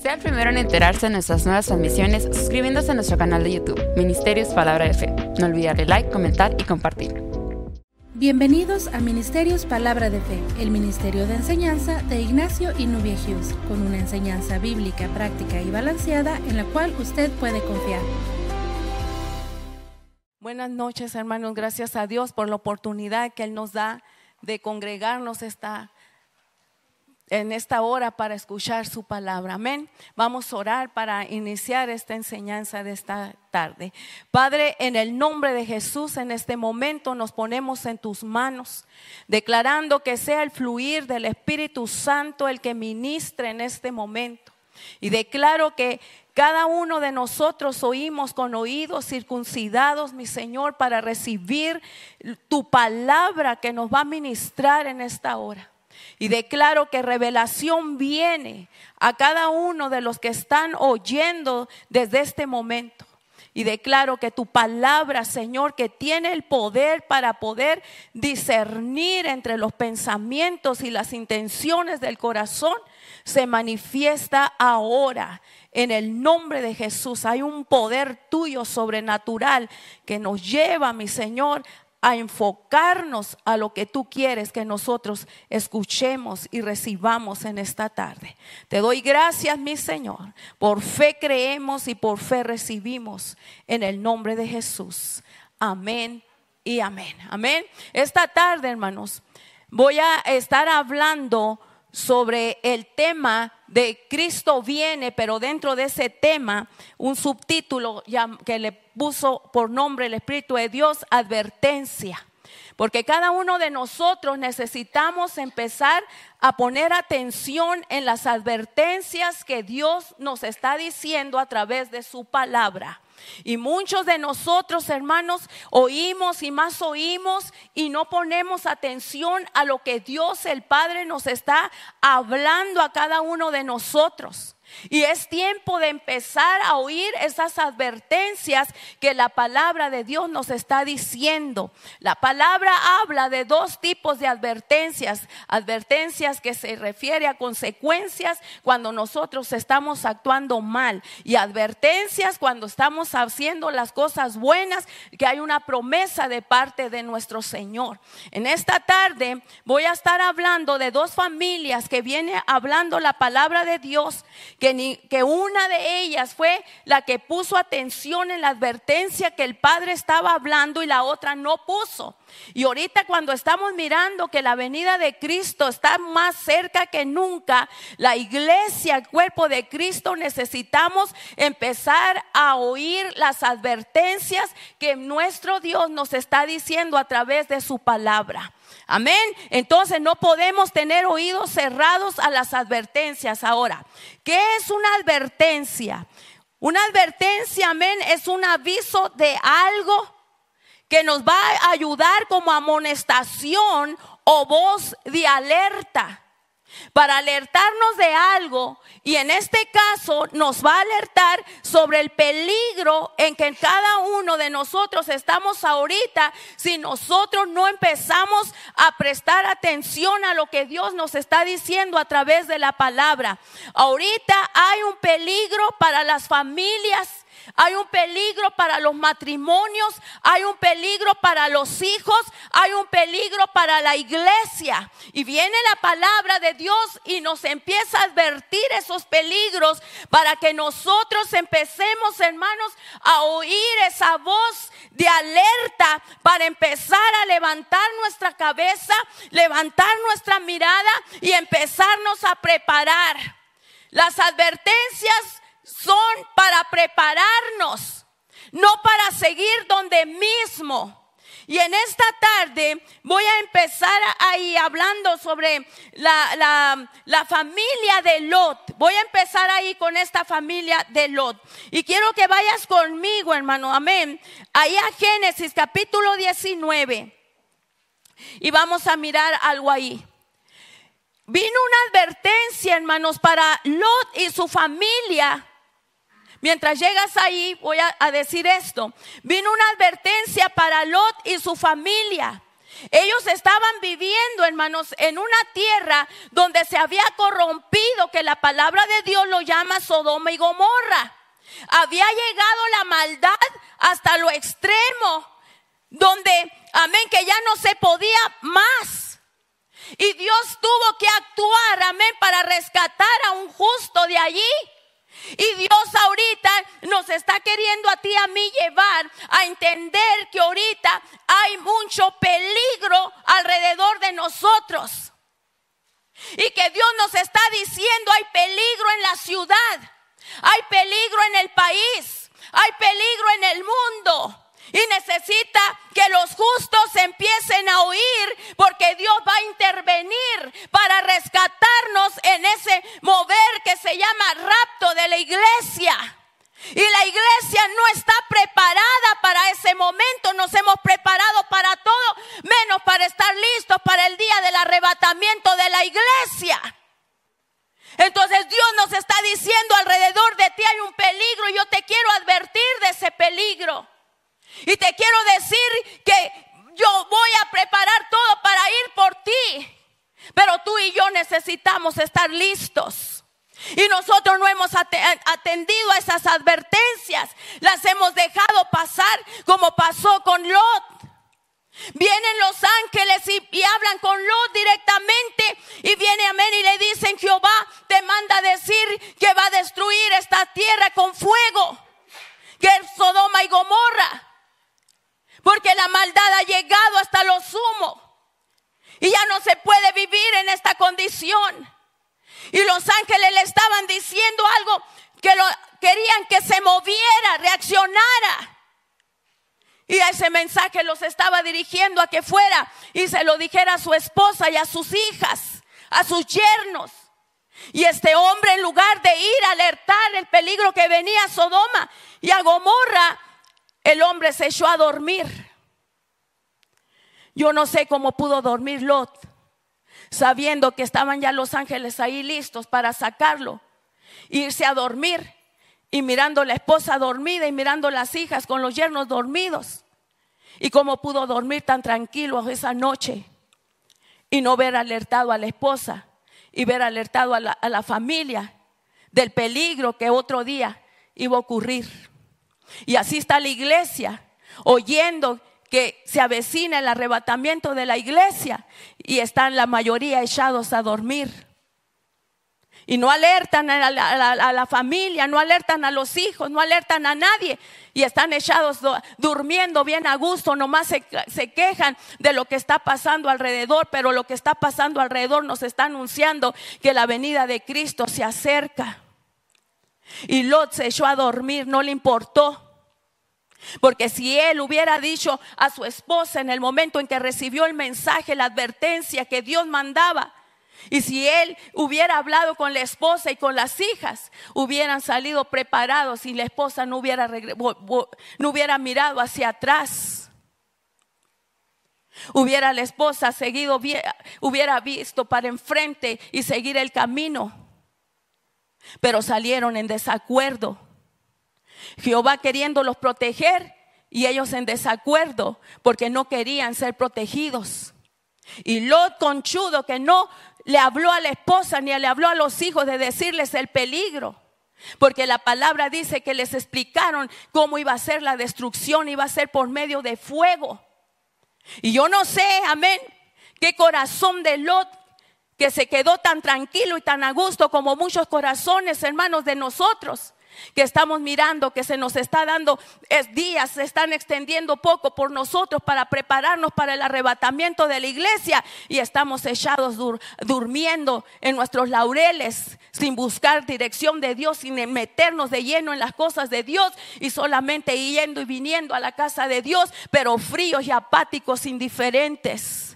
Sea el primero en enterarse de nuestras nuevas transmisiones suscribiéndose a nuestro canal de YouTube, Ministerios Palabra de Fe. No olvide darle like, comentar y compartir. Bienvenidos a Ministerios Palabra de Fe, el ministerio de enseñanza de Ignacio y Nubia Hughes, con una enseñanza bíblica, práctica y balanceada en la cual usted puede confiar. Buenas noches, hermanos. Gracias a Dios por la oportunidad que Él nos da de congregarnos en esta hora para escuchar su palabra. Amén. Vamos a orar para iniciar esta enseñanza de esta tarde. Padre, en el nombre de Jesús, en este momento nos ponemos en tus manos, declarando que sea el fluir del Espíritu Santo el que ministre en este momento. Y declaro que cada uno de nosotros oímos con oídos circuncidados, mi Señor, para recibir tu palabra que nos va a ministrar en esta hora. Y declaro que revelación viene a cada uno de los que están oyendo desde este momento. Y declaro que tu palabra, Señor, que tiene el poder para poder discernir entre los pensamientos y las intenciones del corazón, se manifiesta ahora. En el nombre de Jesús hay un poder tuyo sobrenatural que nos lleva, mi Señor, a enfocarnos a lo que tú quieres que nosotros escuchemos y recibamos en esta tarde. Te doy gracias, mi Señor. Por fe creemos y por fe recibimos en el nombre de Jesús. Amén y amén. Amén. Esta tarde, hermanos, voy a estar hablando sobre el tema de Cristo viene, pero dentro de ese tema un subtítulo que le puso por nombre el Espíritu de Dios, advertencia. Porque cada uno de nosotros necesitamos empezar a poner atención en las advertencias que Dios nos está diciendo a través de su palabra. Y muchos de nosotros, hermanos, oímos y más oímos y no ponemos atención a lo que Dios el Padre nos está hablando a cada uno de nosotros. Y es tiempo de empezar a oír esas advertencias que la palabra de Dios nos está diciendo. La palabra habla de dos tipos de advertencias. Advertencias que se refiere a consecuencias cuando nosotros estamos actuando mal. Y advertencias cuando estamos haciendo las cosas buenas, que hay una promesa de parte de nuestro Señor. En esta tarde voy a estar hablando de dos familias que viene hablando la palabra de Dios, que una de ellas fue la que puso atención en la advertencia que el Padre estaba hablando y la otra no puso. Y ahorita cuando estamos mirando que la venida de Cristo está más cerca que nunca, la iglesia, el cuerpo de Cristo, necesitamos empezar a oír las advertencias que nuestro Dios nos está diciendo a través de su palabra. Amén. Entonces no podemos tener oídos cerrados a las advertencias. Ahora, ¿qué es una advertencia? Una advertencia, amén, es un aviso de algo que nos va a ayudar como amonestación o voz de alerta. Para alertarnos de algo, y en este caso nos va a alertar sobre el peligro en que cada uno de nosotros estamos ahorita si nosotros no empezamos a prestar atención a lo que Dios nos está diciendo a través de la palabra. Ahorita hay un peligro para las familias. Hay un peligro para los matrimonios, hay un peligro para los hijos, hay un peligro para la iglesia. Y viene la palabra de Dios y nos empieza a advertir esos peligros para que nosotros empecemos, hermanos, a oír esa voz de alerta para empezar a levantar nuestra cabeza, levantar nuestra mirada y empezarnos a preparar. Las advertencias son para prepararnos, no para seguir donde mismo. Y en esta tarde voy a empezar ahí hablando sobre la familia de Lot. Voy a empezar ahí con esta familia de Lot. Y quiero que vayas conmigo, hermano, amén. Ahí a Génesis capítulo 19. Y vamos a mirar algo ahí. Vino una advertencia, hermanos, para Lot y su familia. Mientras llegas ahí, voy a decir esto. Vino una advertencia para Lot y su familia. Ellos estaban viviendo, hermanos, en una tierra donde se había corrompido, que la palabra de Dios lo llama Sodoma y Gomorra. Había llegado la maldad hasta lo extremo, donde, amén, que ya no se podía más. Y Dios tuvo que actuar, amén, para rescatar a un justo de allí. Y Dios ahorita nos está queriendo a ti y a mí llevar a entender que ahorita hay mucho peligro alrededor de nosotros. Y que Dios nos está diciendo: hay peligro en la ciudad, hay peligro en el país, hay peligro en el mundo. Y necesita que los justos empiecen a oír, porque Dios va a intervenir para rescatarnos en ese mover que se llama rapto de la iglesia. Y la iglesia no está preparada para ese momento. Nos hemos preparado para todo, menos para estar listos para el día del arrebatamiento de la iglesia. Entonces Dios nos está diciendo: alrededor de ti hay un peligro, y yo te quiero advertir de ese peligro. Y te quiero decir que yo voy a preparar todo para ir por ti. Pero tú y yo necesitamos estar listos. Y nosotros no hemos atendido a esas advertencias. Las hemos dejado pasar, como pasó con Lot. Vienen los ángeles y hablan con Lot directamente. Y viene, amén, y le dicen: Jehová te manda decir que va a destruir esta tierra con fuego, que es Sodoma y Gomorra. Porque la maldad ha llegado hasta lo sumo. Y ya no se puede vivir en esta condición. Y los ángeles le estaban diciendo algo que querían que se moviera, reaccionara. Y ese mensaje los estaba dirigiendo a que fuera y se lo dijera a su esposa y a sus hijas, a sus yernos. Y este hombre, en lugar de ir a alertar el peligro que venía a Sodoma y a Gomorra, el hombre se echó a dormir. Yo no sé cómo pudo dormir Lot, sabiendo que estaban ya los ángeles ahí listos para sacarlo, irse a dormir, y mirando la esposa dormida y mirando las hijas con los yernos dormidos. Y cómo pudo dormir tan tranquilo esa noche y no ver alertado a la esposa y ver alertado a la familia del peligro que otro día iba a ocurrir. Y así está la iglesia, oyendo que se avecina el arrebatamiento de la iglesia, y están la mayoría echados a dormir. Y no alertan a la familia, no alertan a los hijos, no alertan a nadie. Y están echados durmiendo bien a gusto, nomás se quejan de lo que está pasando alrededor. Pero lo que está pasando alrededor nos está anunciando que la venida de Cristo se acerca. Y Lot se echó a dormir, no le importó. Porque si él hubiera dicho a su esposa en el momento en que recibió el mensaje, la advertencia que Dios mandaba, y si él hubiera hablado con la esposa y con las hijas, hubieran salido preparados y la esposa no hubiera mirado hacia atrás. Hubiera la esposa seguido, hubiera visto para enfrente y seguir el camino. Pero salieron en desacuerdo. Jehová queriéndolos proteger y ellos en desacuerdo porque no querían ser protegidos. Y Lot, conchudo, que no le habló a la esposa ni le habló a los hijos de decirles el peligro, porque la palabra dice que les explicaron cómo iba a ser la destrucción, iba a ser por medio de fuego. Y yo no sé, amén, qué corazón de Lot, que se quedó tan tranquilo y tan a gusto como muchos corazones, hermanos, de nosotros, que estamos mirando que se nos está dando días, se están extendiendo poco por nosotros para prepararnos para el arrebatamiento de la iglesia, y estamos echados durmiendo en nuestros laureles sin buscar dirección de Dios, sin meternos de lleno en las cosas de Dios, y solamente yendo y viniendo a la casa de Dios, pero fríos y apáticos, indiferentes.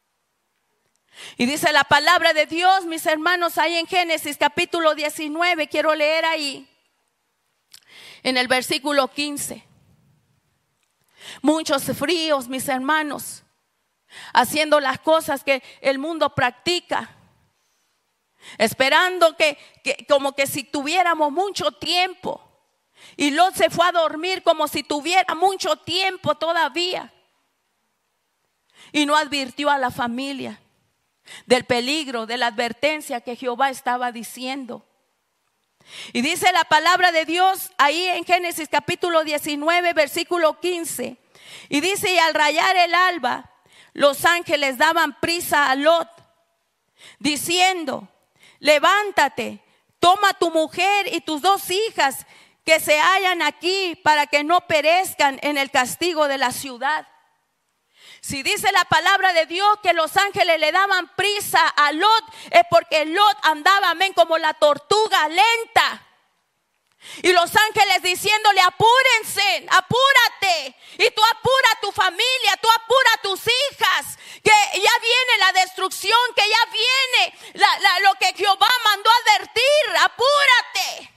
Y dice la palabra de Dios, mis hermanos, ahí en Génesis capítulo 19, quiero leer ahí en el versículo 15. Muchos fríos, mis hermanos, haciendo las cosas que el mundo practica, esperando que como que si tuviéramos mucho tiempo. Y Lot se fue a dormir como si tuviera mucho tiempo todavía. y no advirtió a la familia del peligro, de la advertencia que Jehová estaba diciendo. Y dice la palabra de Dios ahí en Génesis capítulo 19 versículo 15. Y dice: y al rayar el alba, los ángeles daban prisa a Lot, diciendo: levántate, toma tu mujer y tus 2 hijas que se hallan aquí, para que no perezcan en el castigo de la ciudad. Si dice la palabra de Dios que los ángeles le daban prisa a Lot, es porque Lot andaba, amén, como la tortuga lenta. Y los ángeles diciéndole: apúrense, apúrate. Y tú apura a tu familia, tú apura a tus hijas, que ya viene la destrucción, que ya viene lo que Jehová mandó advertir. Apúrate.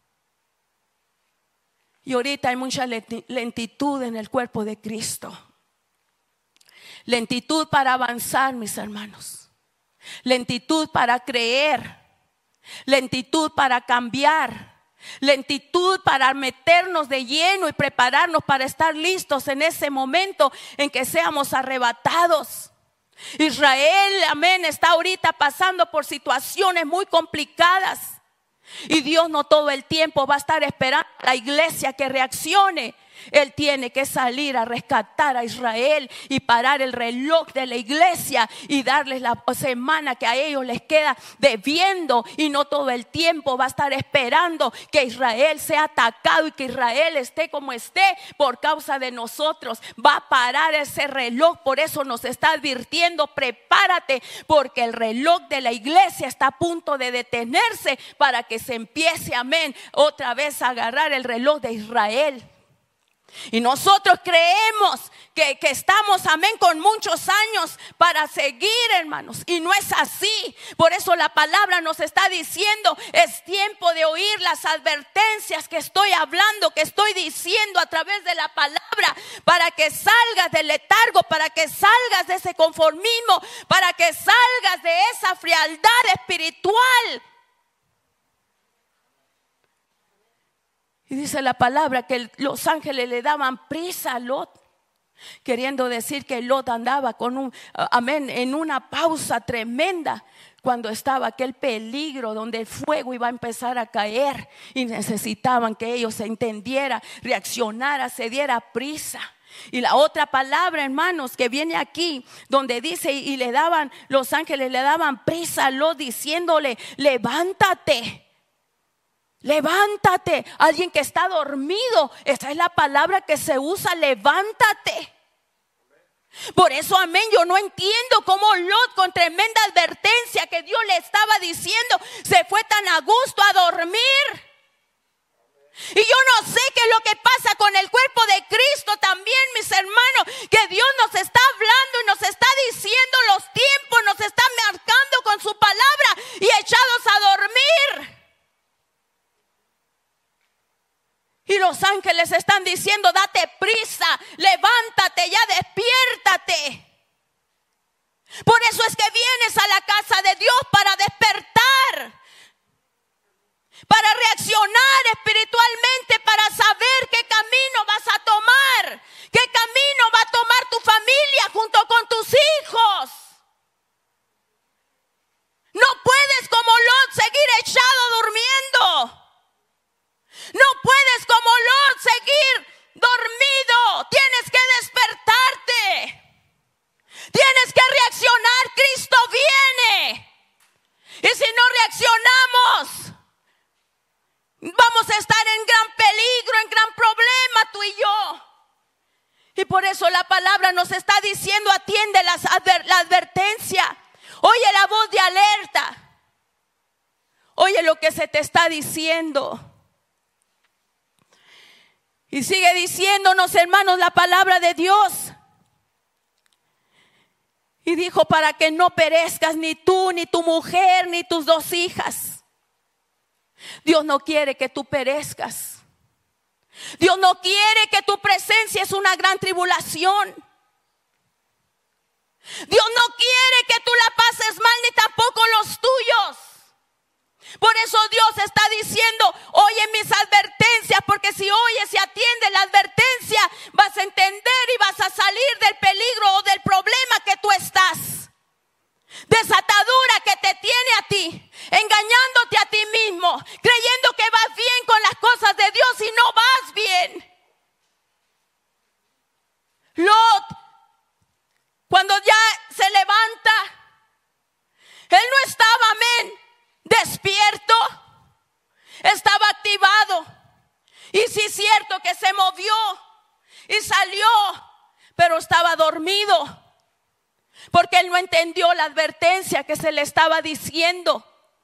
Y ahorita hay mucha lentitud en el cuerpo de Cristo. Lentitud para avanzar, mis hermanos. Lentitud para creer. Lentitud para cambiar. Lentitud para meternos de lleno y prepararnos para estar listos en ese momento en que seamos arrebatados. Israel, amén, está ahorita pasando por situaciones muy complicadas. Y Dios no todo el tiempo va a estar esperando a la iglesia que reaccione. Él tiene que salir a rescatar a Israel y parar el reloj de la iglesia y darles la semana que a ellos les queda debiendo. Y no todo el tiempo va a estar esperando que Israel sea atacado y que Israel esté como esté por causa de nosotros. Va a parar ese reloj. Por eso nos está advirtiendo: prepárate, porque el reloj de la iglesia está a punto de detenerse para que se empiece, amén, otra vez a agarrar el reloj de Israel. Y nosotros creemos que estamos, amén, con muchos años para seguir, hermanos. Y no es así. Por eso la palabra nos está diciendo: es tiempo de oír las advertencias que estoy hablando, que estoy diciendo a través de la palabra, para que salgas del letargo, para que salgas de ese conformismo, para que salgas de esa frialdad espiritual. Y dice la palabra que los ángeles le daban prisa a Lot, queriendo decir que Lot andaba con amén, en una pausa tremenda, cuando estaba aquel peligro donde el fuego iba a empezar a caer y necesitaban que ellos se entendiera, reaccionara, se diera prisa. Y la otra palabra, hermanos, que viene aquí, donde dice: y le daban, los ángeles le daban prisa a Lot, diciéndole: levántate. Levántate. Alguien que está dormido, esa es la palabra que se usa: levántate. Por eso, amén, yo no entiendo cómo Lot, con tremenda advertencia que Dios le estaba diciendo, se fue tan a gusto a dormir. Y yo no sé qué es lo que pasa con el cuerpo de Cristo también, mis hermanos, que Dios nos está hablando y nos está diciendo los tiempos, nos está marcando con su palabra y echados a dormir. Y los ángeles están diciendo: date prisa, levántate, ya despiértate. Por eso es que vienes a la casa de Dios, para despertar, para reaccionar espiritualmente, para saber qué camino vas a tomar, qué camino va a tomar tu familia junto con tus hijos. No puedes como Lot seguir echado durmiendo. No puedes como Lot seguir dormido. Tienes que despertarte. Tienes que reaccionar. Cristo viene. Y si no reaccionamos, vamos a estar en gran peligro, en gran problema, tú y yo. Y por eso la palabra nos está diciendo: atiende la advertencia. Oye la voz de alerta. Oye lo que se te está diciendo. Y sigue diciéndonos, hermanos, la palabra de Dios. Y dijo: para que no perezcas ni tú, ni tu mujer, ni tus 2 hijas. Dios no quiere que tú perezcas. Dios no quiere que tu presencia es una gran tribulación. Dios no quiere que tú la pases mal, ni tampoco los tuyos. Por eso Dios está diciendo: oye mis advertencias, porque si oyes y atiendes la advertencia, vas a entender y vas a salir del peligro o del problema que ti, engañándote a ti mismo, creyendo que vas bien con las cosas de Dios y no vas bien. Lot, cuando ya se levanta, él no estaba, despierto, estaba activado. Y sí es cierto que se movió y salió, pero estaba dormido, porque él no entendió la advertencia que se le estaba diciendo.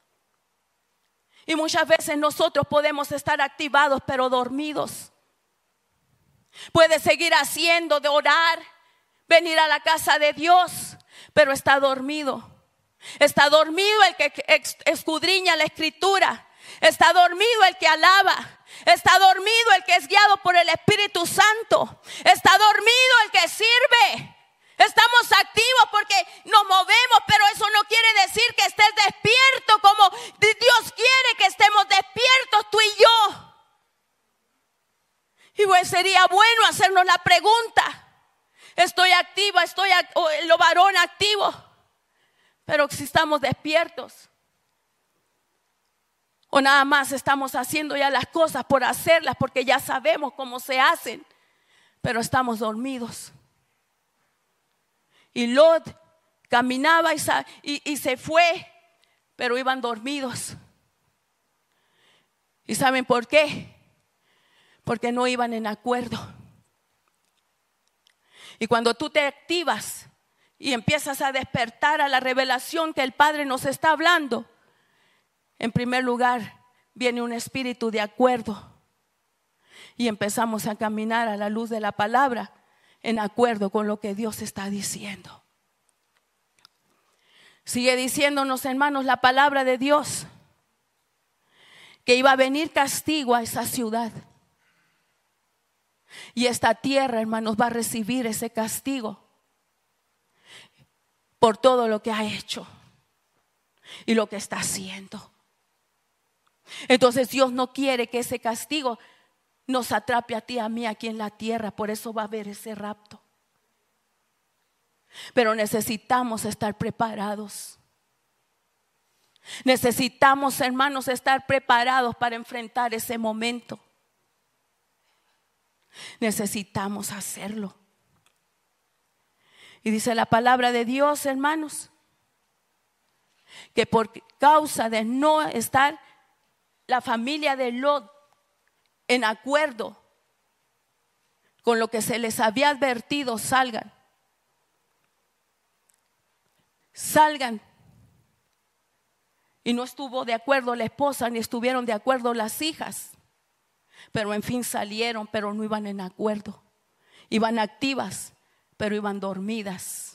Y muchas veces nosotros podemos estar activados pero dormidos. Puede seguir haciendo de orar, venir a la casa de Dios, pero está dormido. Está dormido el que escudriña la escritura. Está dormido el que alaba. Está dormido el que es guiado por el Espíritu Santo. Está dormido el que sirve. Estamos activos porque nos movemos, pero eso no quiere decir que estés despierto como Dios quiere que estemos despiertos tú y yo. Y pues sería bueno hacernos la pregunta: ¿estoy activa? ¿Estoy lo varón activo? Pero si estamos despiertos, o nada más estamos haciendo ya las cosas por hacerlas, porque ya sabemos cómo se hacen, pero estamos dormidos. Y Lot caminaba y se fue, pero iban dormidos. ¿Y saben por qué? Porque no iban en acuerdo. Y cuando tú te activas y empiezas a despertar a la revelación que el Padre nos está hablando, en primer lugar viene un espíritu de acuerdo. Y empezamos a caminar a la luz de la palabra, en acuerdo con lo que Dios está diciendo. Sigue diciéndonos, hermanos, la palabra de Dios, que iba a venir castigo a esa ciudad. Y esta tierra, hermanos, va a recibir ese castigo por todo lo que ha hecho y lo que está haciendo. Entonces Dios no quiere que ese castigo nos atrape a ti, a mí aquí en la tierra. Por eso va a haber ese rapto. Pero necesitamos estar preparados. Necesitamos, hermanos, estar preparados para enfrentar ese momento. Necesitamos hacerlo. Y dice la palabra de Dios, hermanos, que por causa de no estar la familia de Lot en acuerdo con lo que se les había advertido, salgan. Y no estuvo de acuerdo la esposa, ni estuvieron de acuerdo las hijas. Pero en fin salieron, pero no iban en acuerdo. Iban activas, pero iban dormidas.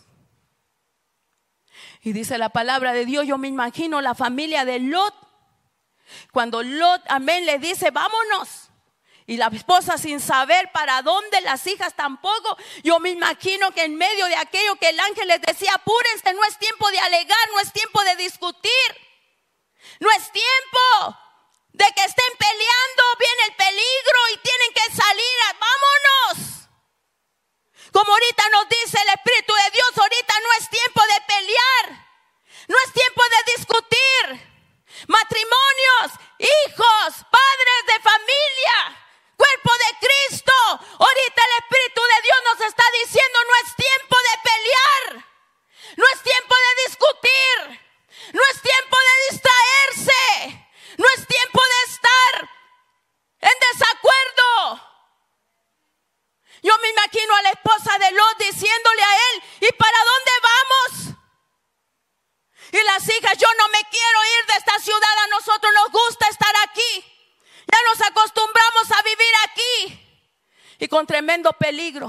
Y dice la palabra de Dios, yo me imagino la familia de Lot. Cuando Lot, amén, le dice, vámonos. Y la esposa sin saber para dónde, las hijas tampoco. Yo me imagino que en medio de aquello que el ángel les decía, apúrense, no es tiempo de alegar, no es tiempo de discutir. No es tiempo de que estén peleando, viene el peligro y tienen que salir, vámonos. Como ahorita nos dice el Espíritu de Dios, ahorita no es tiempo de pelear, no es tiempo de discutir. Matrimonios, hijos, padres de familia, cuerpo de Cristo. Ahorita el Espíritu de Dios nos está diciendo, no es tiempo de pelear, no es tiempo de discutir, no es tiempo de distraerse, no es tiempo de estar en desacuerdo. Yo me imagino a la esposa de Lot diciéndole a él, ¿y para dónde vamos? Y las hijas, yo no me quiero ir de esta ciudad, a nosotros nos gusta estar aquí. Ya nos acostumbramos a vivir aquí. Y con tremendo peligro,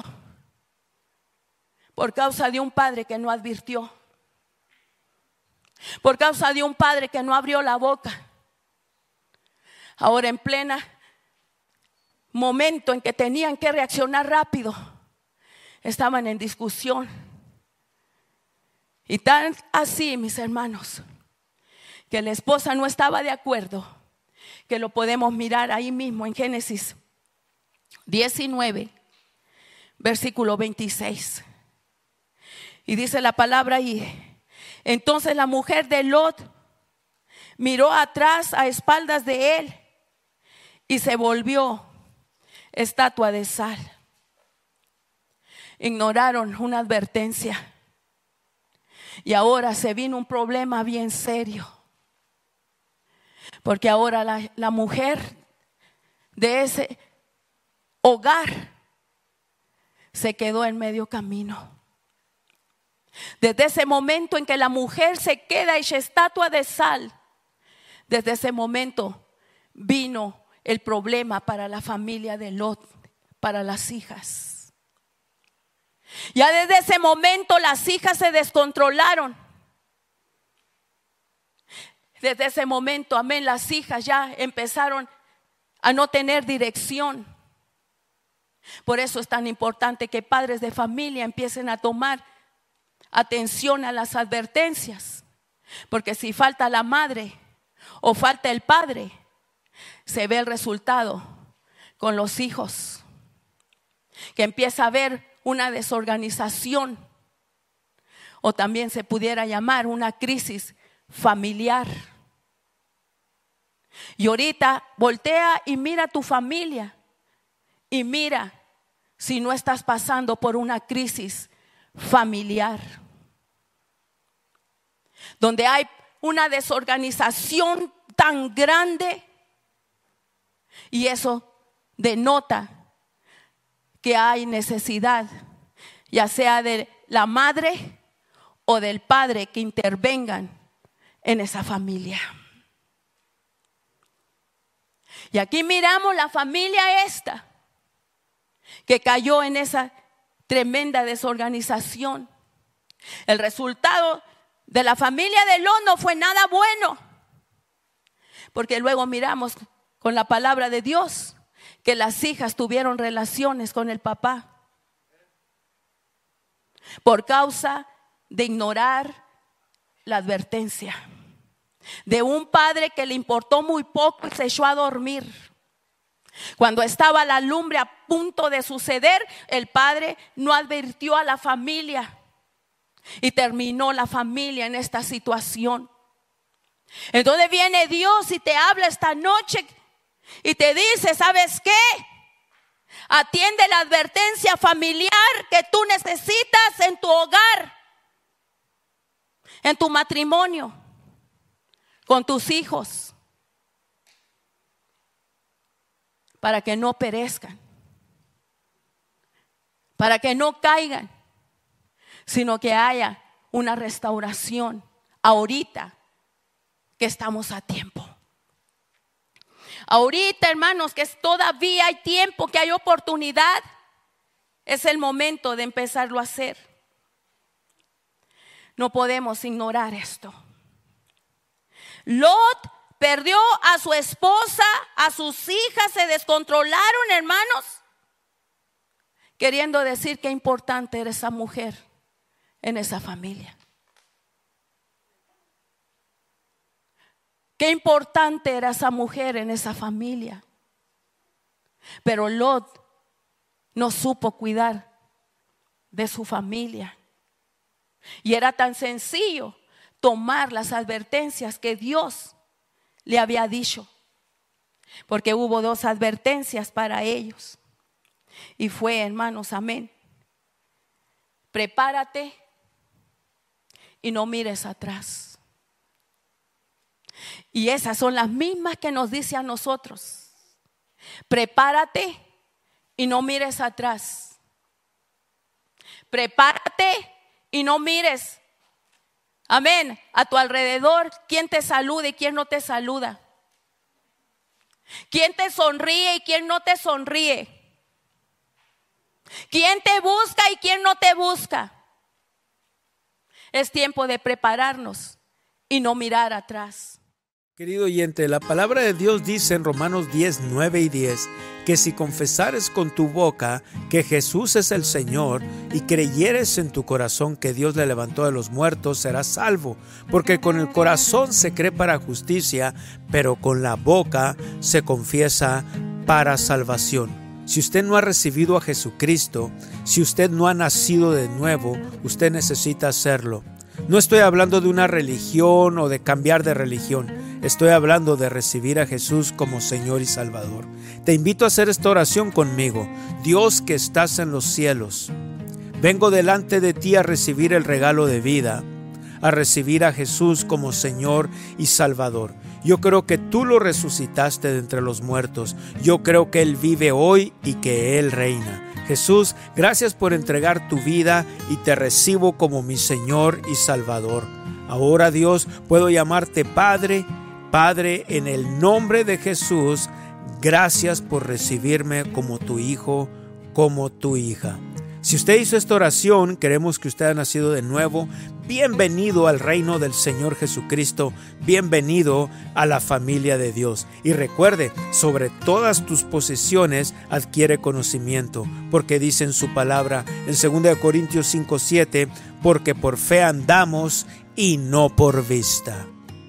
por causa de un padre que no advirtió, por causa de un padre que no abrió la boca. Ahora en plena momento en que tenían que reaccionar rápido, estaban en discusión. Y tan así, mis hermanos, que la esposa no estaba de acuerdo, que lo podemos mirar ahí mismo en Génesis 19, versículo 26. Y dice la palabra ahí, entonces la mujer de Lot miró atrás a espaldas de él y se volvió estatua de sal. Ignoraron una advertencia y ahora se vino un problema bien serio, porque ahora la mujer de ese hogar se quedó en medio camino. Desde ese momento en que la mujer se queda hecha estatua de sal, desde ese momento vino el problema para la familia de Lot, para las hijas. Ya desde ese momento las hijas se descontrolaron. Desde ese momento, amén, las hijas ya empezaron a no tener dirección. Por eso es tan importante que padres de familia empiecen a tomar atención a las advertencias. Porque si falta la madre o falta el padre, se ve el resultado con los hijos, que empieza a haber una desorganización, o también se pudiera llamar una crisis familiar. Y ahorita voltea y mira a tu familia y mira si no estás pasando por una crisis familiar, donde hay una desorganización tan grande, y eso denota que hay necesidad, ya sea de la madre o del padre, que intervengan en esa familia. Y aquí miramos la familia esta que cayó en esa tremenda desorganización. El resultado de la familia de Lot no fue nada bueno, porque luego miramos con la palabra de Dios que las hijas tuvieron relaciones con el papá por causa de ignorar la advertencia de un padre que le importó muy poco y se echó a dormir. Cuando estaba la lumbre a punto de suceder, el padre no advirtió a la familia y terminó la familia en esta situación. Entonces viene Dios y te habla esta noche y te dice: ¿sabes qué? Atiende la advertencia familiar que tú necesitas en tu hogar, en tu matrimonio, con tus hijos, para que no perezcan, para que no caigan, sino que haya una restauración ahorita que estamos a tiempo. Ahorita, hermanos, que todavía hay tiempo, que hay oportunidad, es el momento de empezarlo a hacer. No podemos ignorar esto. Lot perdió a su esposa, a sus hijas, se descontrolaron, hermanos, queriendo decir qué importante era esa mujer en esa familia. Qué importante era esa mujer en esa familia. Pero Lot no supo cuidar de su familia. Y era tan sencillo tomar las advertencias que Dios le había dicho, porque hubo 2 advertencias para ellos. Y fue, hermanos, amén: prepárate y no mires atrás. Y esas son las mismas que nos dice a nosotros: prepárate y no mires atrás. Prepárate y no mires, amén, a tu alrededor, quién te saluda y quién no te saluda, quién te sonríe y quién no te sonríe, quién te busca y quién no te busca. Es tiempo de prepararnos y no mirar atrás. Querido oyente, la palabra de Dios dice en Romanos 10, 9 y 10 que si confesares con tu boca que Jesús es el Señor y creyeres en tu corazón que Dios le levantó de los muertos, serás salvo. Porque con el corazón se cree para justicia, pero con la boca se confiesa para salvación. Si usted no ha recibido a Jesucristo, si usted no ha nacido de nuevo, usted necesita hacerlo. No estoy hablando de una religión o de cambiar de religión. Estoy hablando de recibir a Jesús como Señor y Salvador. Te invito a hacer esta oración conmigo. Dios que estás en los cielos, vengo delante de ti a recibir el regalo de vida, a recibir a Jesús como Señor y Salvador. Yo creo que tú lo resucitaste de entre los muertos. Yo creo que Él vive hoy y que Él reina. Jesús, gracias por entregar tu vida y te recibo como mi Señor y Salvador. Ahora, Dios, puedo llamarte Padre. Padre, en el nombre de Jesús, gracias por recibirme como tu hijo, como tu hija. Si usted hizo esta oración, queremos que usted haya nacido de nuevo. Bienvenido al reino del Señor Jesucristo. Bienvenido a la familia de Dios. Y recuerde, sobre todas tus posesiones adquiere conocimiento, porque dice en su palabra en 2 Corintios 5:7, porque por fe andamos y no por vista.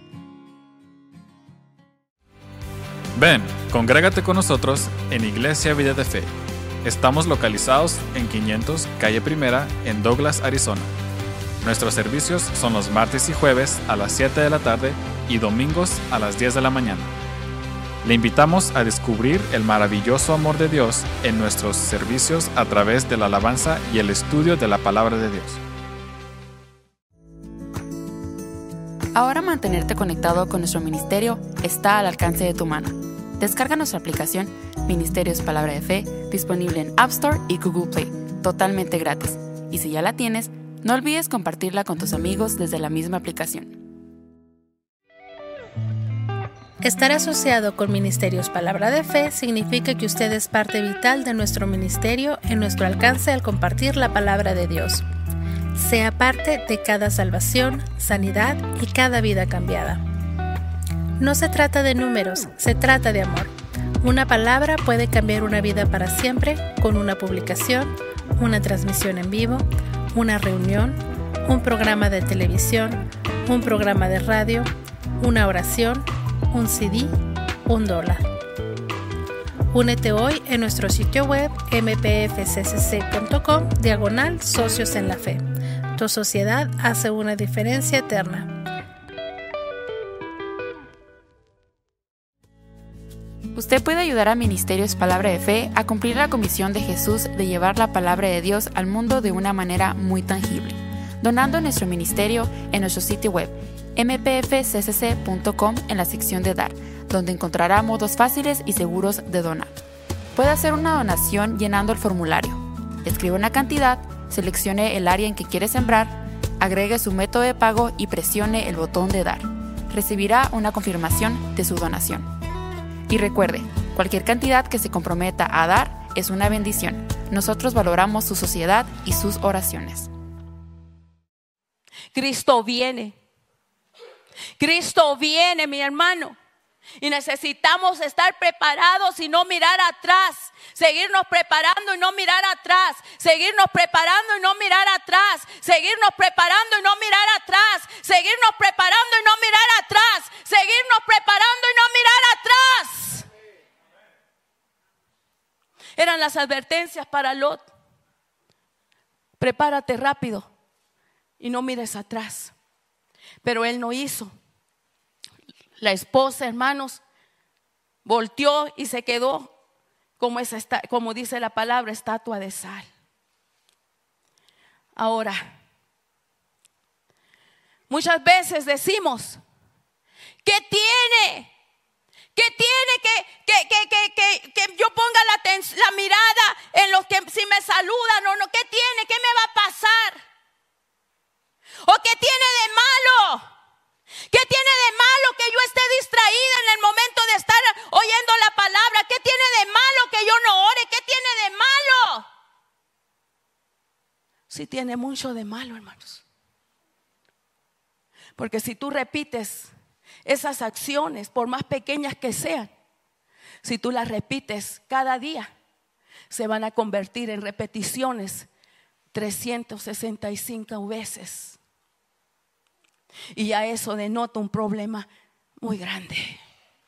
Ven, congrégate con nosotros en Iglesia Vida de Fe. Estamos localizados en 500 Calle Primera en Douglas, Arizona. Nuestros servicios son los martes y jueves a las 7 de la tarde y domingos a las 10 de la mañana. Le invitamos a descubrir el maravilloso amor de Dios en nuestros servicios a través de la alabanza y el estudio de la palabra de Dios. Ahora mantenerte conectado con nuestro ministerio está al alcance de tu mano. Descarga nuestra aplicación Ministerios Palabra de Fe, disponible en App Store y Google Play, totalmente gratis. Y si ya la tienes, no olvides compartirla con tus amigos desde la misma aplicación. Estar asociado con Ministerios Palabra de Fe significa que usted es parte vital de nuestro ministerio en nuestro alcance al compartir la palabra de Dios. Sea parte de cada salvación, sanidad y cada vida cambiada. No se trata de números, se trata de amor. Una palabra puede cambiar una vida para siempre con una publicación, una transmisión en vivo, una reunión, un programa de televisión, un programa de radio, una oración, un CD, $1. Únete hoy en nuestro sitio web mpfccc.com/socios en la fe. Tu sociedad hace una diferencia eterna. Usted puede ayudar a Ministerios Palabra de Fe a cumplir la comisión de Jesús de llevar la palabra de Dios al mundo de una manera muy tangible, donando nuestro ministerio en nuestro sitio web mpfccc.com en la sección de Dar, donde encontrará modos fáciles y seguros de donar. Puede hacer una donación llenando el formulario. Escribe una cantidad, seleccione el área en que quiere sembrar, agregue su método de pago y presione el botón de Dar. Recibirá una confirmación de su donación. Y recuerde, cualquier cantidad que se comprometa a dar es una bendición. Nosotros valoramos su sociedad y sus oraciones. Cristo viene. Cristo viene, mi hermano. Y necesitamos estar preparados y no mirar atrás. Seguirnos preparando y no mirar atrás. Seguirnos preparando y no mirar atrás. Seguirnos preparando y no mirar atrás. Seguirnos preparando y no mirar atrás. Seguirnos preparando y no mirar atrás. Eran las advertencias para Lot. Prepárate rápido y no mires atrás. Pero él no hizo. La esposa, hermanos, volteó y se quedó como dice la palabra, estatua de sal. Ahora, muchas veces decimos, ¿qué tiene? ¿Qué tiene que yo ponga la mirada en los que si me saludan o no? ¿Qué tiene? ¿Qué me va a pasar? ¿O qué tiene de malo? ¿Qué tiene de malo que yo esté distraída en el momento de estar oyendo la palabra? ¿Qué tiene de malo que yo no ore? ¿Qué tiene de malo? Sí tiene mucho de malo, hermanos. Porque si tú repites esas acciones, por más pequeñas que sean, si tú las repites cada día, se van a convertir en repeticiones 365 veces. Y ya eso denota un problema muy grande.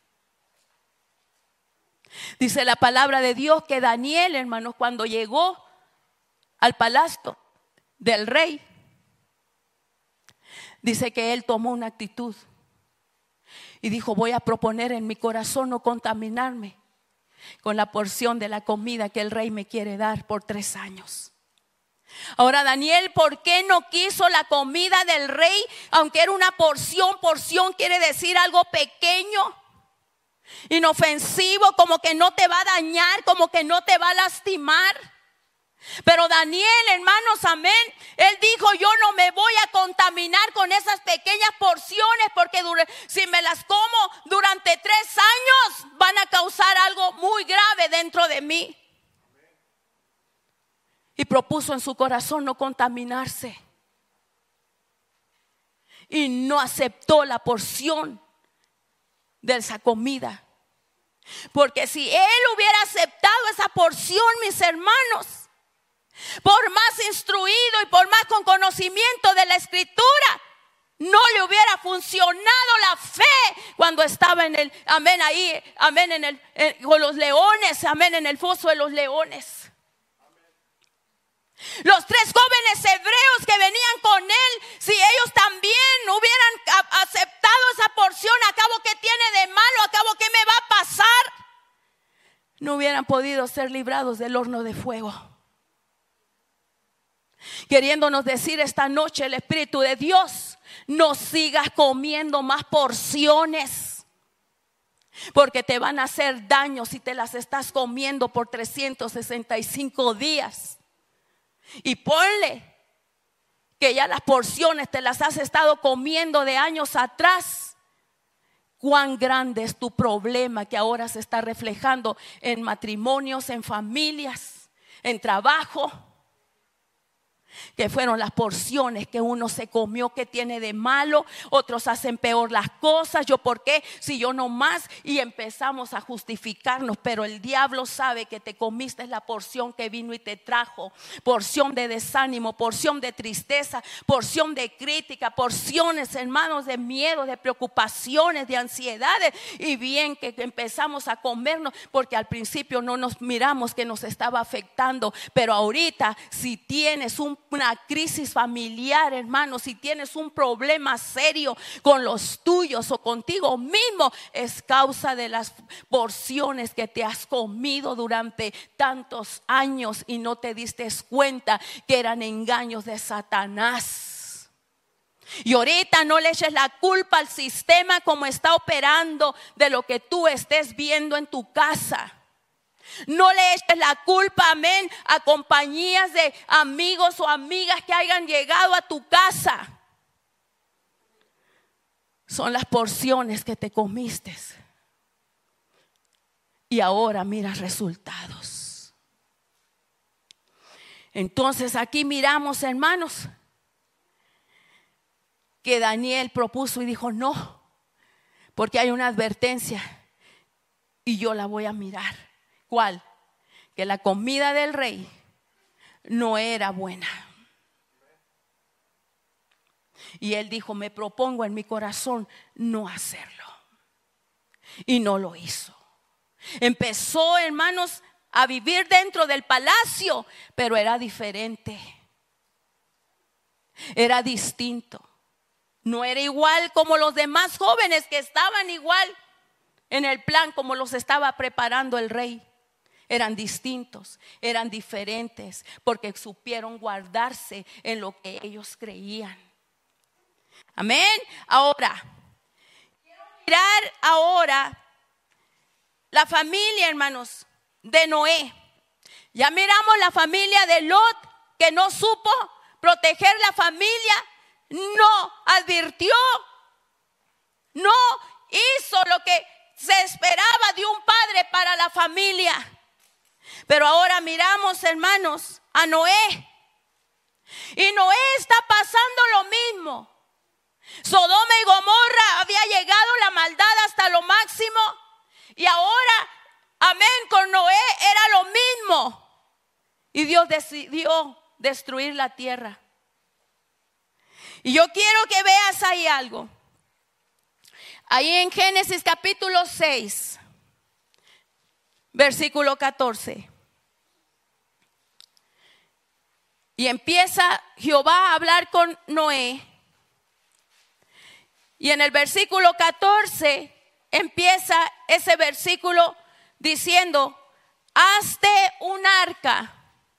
Dice la palabra de Dios que Daniel, hermanos, cuando llegó al palacio del rey, dice que él tomó una actitud. Y dijo, voy a proponer en mi corazón no contaminarme con la porción de la comida que el rey me quiere dar por 3 años. Ahora Daniel, ¿por qué no quiso la comida del rey? Aunque era una porción quiere decir algo pequeño, inofensivo, como que no te va a dañar, como que no te va a lastimar. Pero Daniel, hermanos, amén, él dijo, yo no me voy a contaminar con esas pequeñas porciones, porque si me las como durante 3 años van a causar algo muy grave dentro de mí. Y propuso en su corazón no contaminarse. Y no aceptó la porción de esa comida. Porque si él hubiera aceptado esa porción, mis hermanos, por más instruido y por más con conocimiento de la escritura, no le hubiera funcionado la fe cuando estaba en el, amén, ahí, amén, con los leones, amén, en el foso de los leones. Los 3 jóvenes hebreos que venían con él, si ellos también hubieran aceptado esa porción, ¿a cabo qué tiene de malo? ¿A cabo qué me va a pasar? No hubieran podido ser librados del horno de fuego. Queriéndonos decir esta noche el Espíritu de Dios, no sigas comiendo más porciones, porque te van a hacer daño si te las estás comiendo por 365 días. Y ponle que ya las porciones te las has estado comiendo de años atrás. Cuán grande es tu problema que ahora se está reflejando en matrimonios, en familias, en trabajo. Que fueron las porciones que uno se comió, que tiene de malo. Otros hacen peor las cosas. ¿Yo por qué? Si yo no más. Y empezamos a justificarnos. Pero el diablo sabe que te comiste la porción que vino y te trajo. Porción de desánimo, porción de tristeza, porción de crítica, porciones, hermanos, de miedo, de preocupaciones, de ansiedades. Y bien que empezamos a comernos, porque al principio no nos miramos que nos estaba afectando. Pero ahorita, si tienes una crisis familiar, hermano, si tienes un problema serio con los tuyos o contigo mismo, es causa de las porciones que te has comido durante tantos años y no te diste cuenta que eran engaños de Satanás. Y ahorita no le eches la culpa al sistema como está operando de lo que tú estés viendo en tu casa. No le eches la culpa, amén, a compañías de amigos o amigas que hayan llegado a tu casa. Son las porciones que te comiste. Y ahora miras resultados. Entonces aquí miramos, hermanos, que Daniel propuso y dijo no, porque hay una advertencia y yo la voy a mirar. ¿Cuál? Que la comida del rey no era buena. Y él dijo, me propongo en mi corazón no hacerlo. Y no lo hizo. Empezó, hermanos, a vivir dentro del palacio, pero era diferente. Era distinto. No era igual como los demás jóvenes que estaban igual en el plan como los estaba preparando el rey. Eran distintos, eran diferentes, porque supieron guardarse en lo que ellos creían. Amén. Ahora, quiero mirar ahora la familia, hermanos, de Noé. Ya miramos la familia de Lot, que no supo proteger la familia, no advirtió, no hizo lo que se esperaba de un padre para la familia. Pero ahora miramos, hermanos, a Noé. Y Noé está pasando lo mismo. Sodoma y Gomorra había llegado la maldad hasta lo máximo. Y ahora, amén, con Noé era lo mismo. Y Dios decidió destruir la tierra. Y yo quiero que veas ahí algo. Ahí en Génesis capítulo 6. Versículo 14. Y empieza Jehová a hablar con Noé. Y en el versículo 14 empieza ese versículo diciendo: hazte un arca.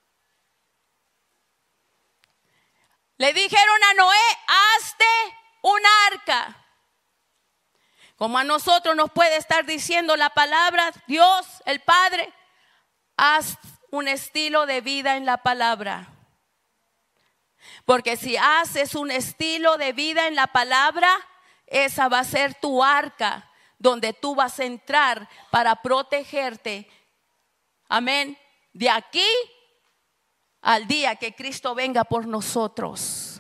Le dijeron a Noé: hazte un arca. Como a nosotros nos puede estar diciendo la palabra, Dios, el Padre, haz un estilo de vida en la palabra. Porque si haces un estilo de vida en la palabra, esa va a ser tu arca donde tú vas a entrar para protegerte. Amén. De aquí al día que Cristo venga por nosotros.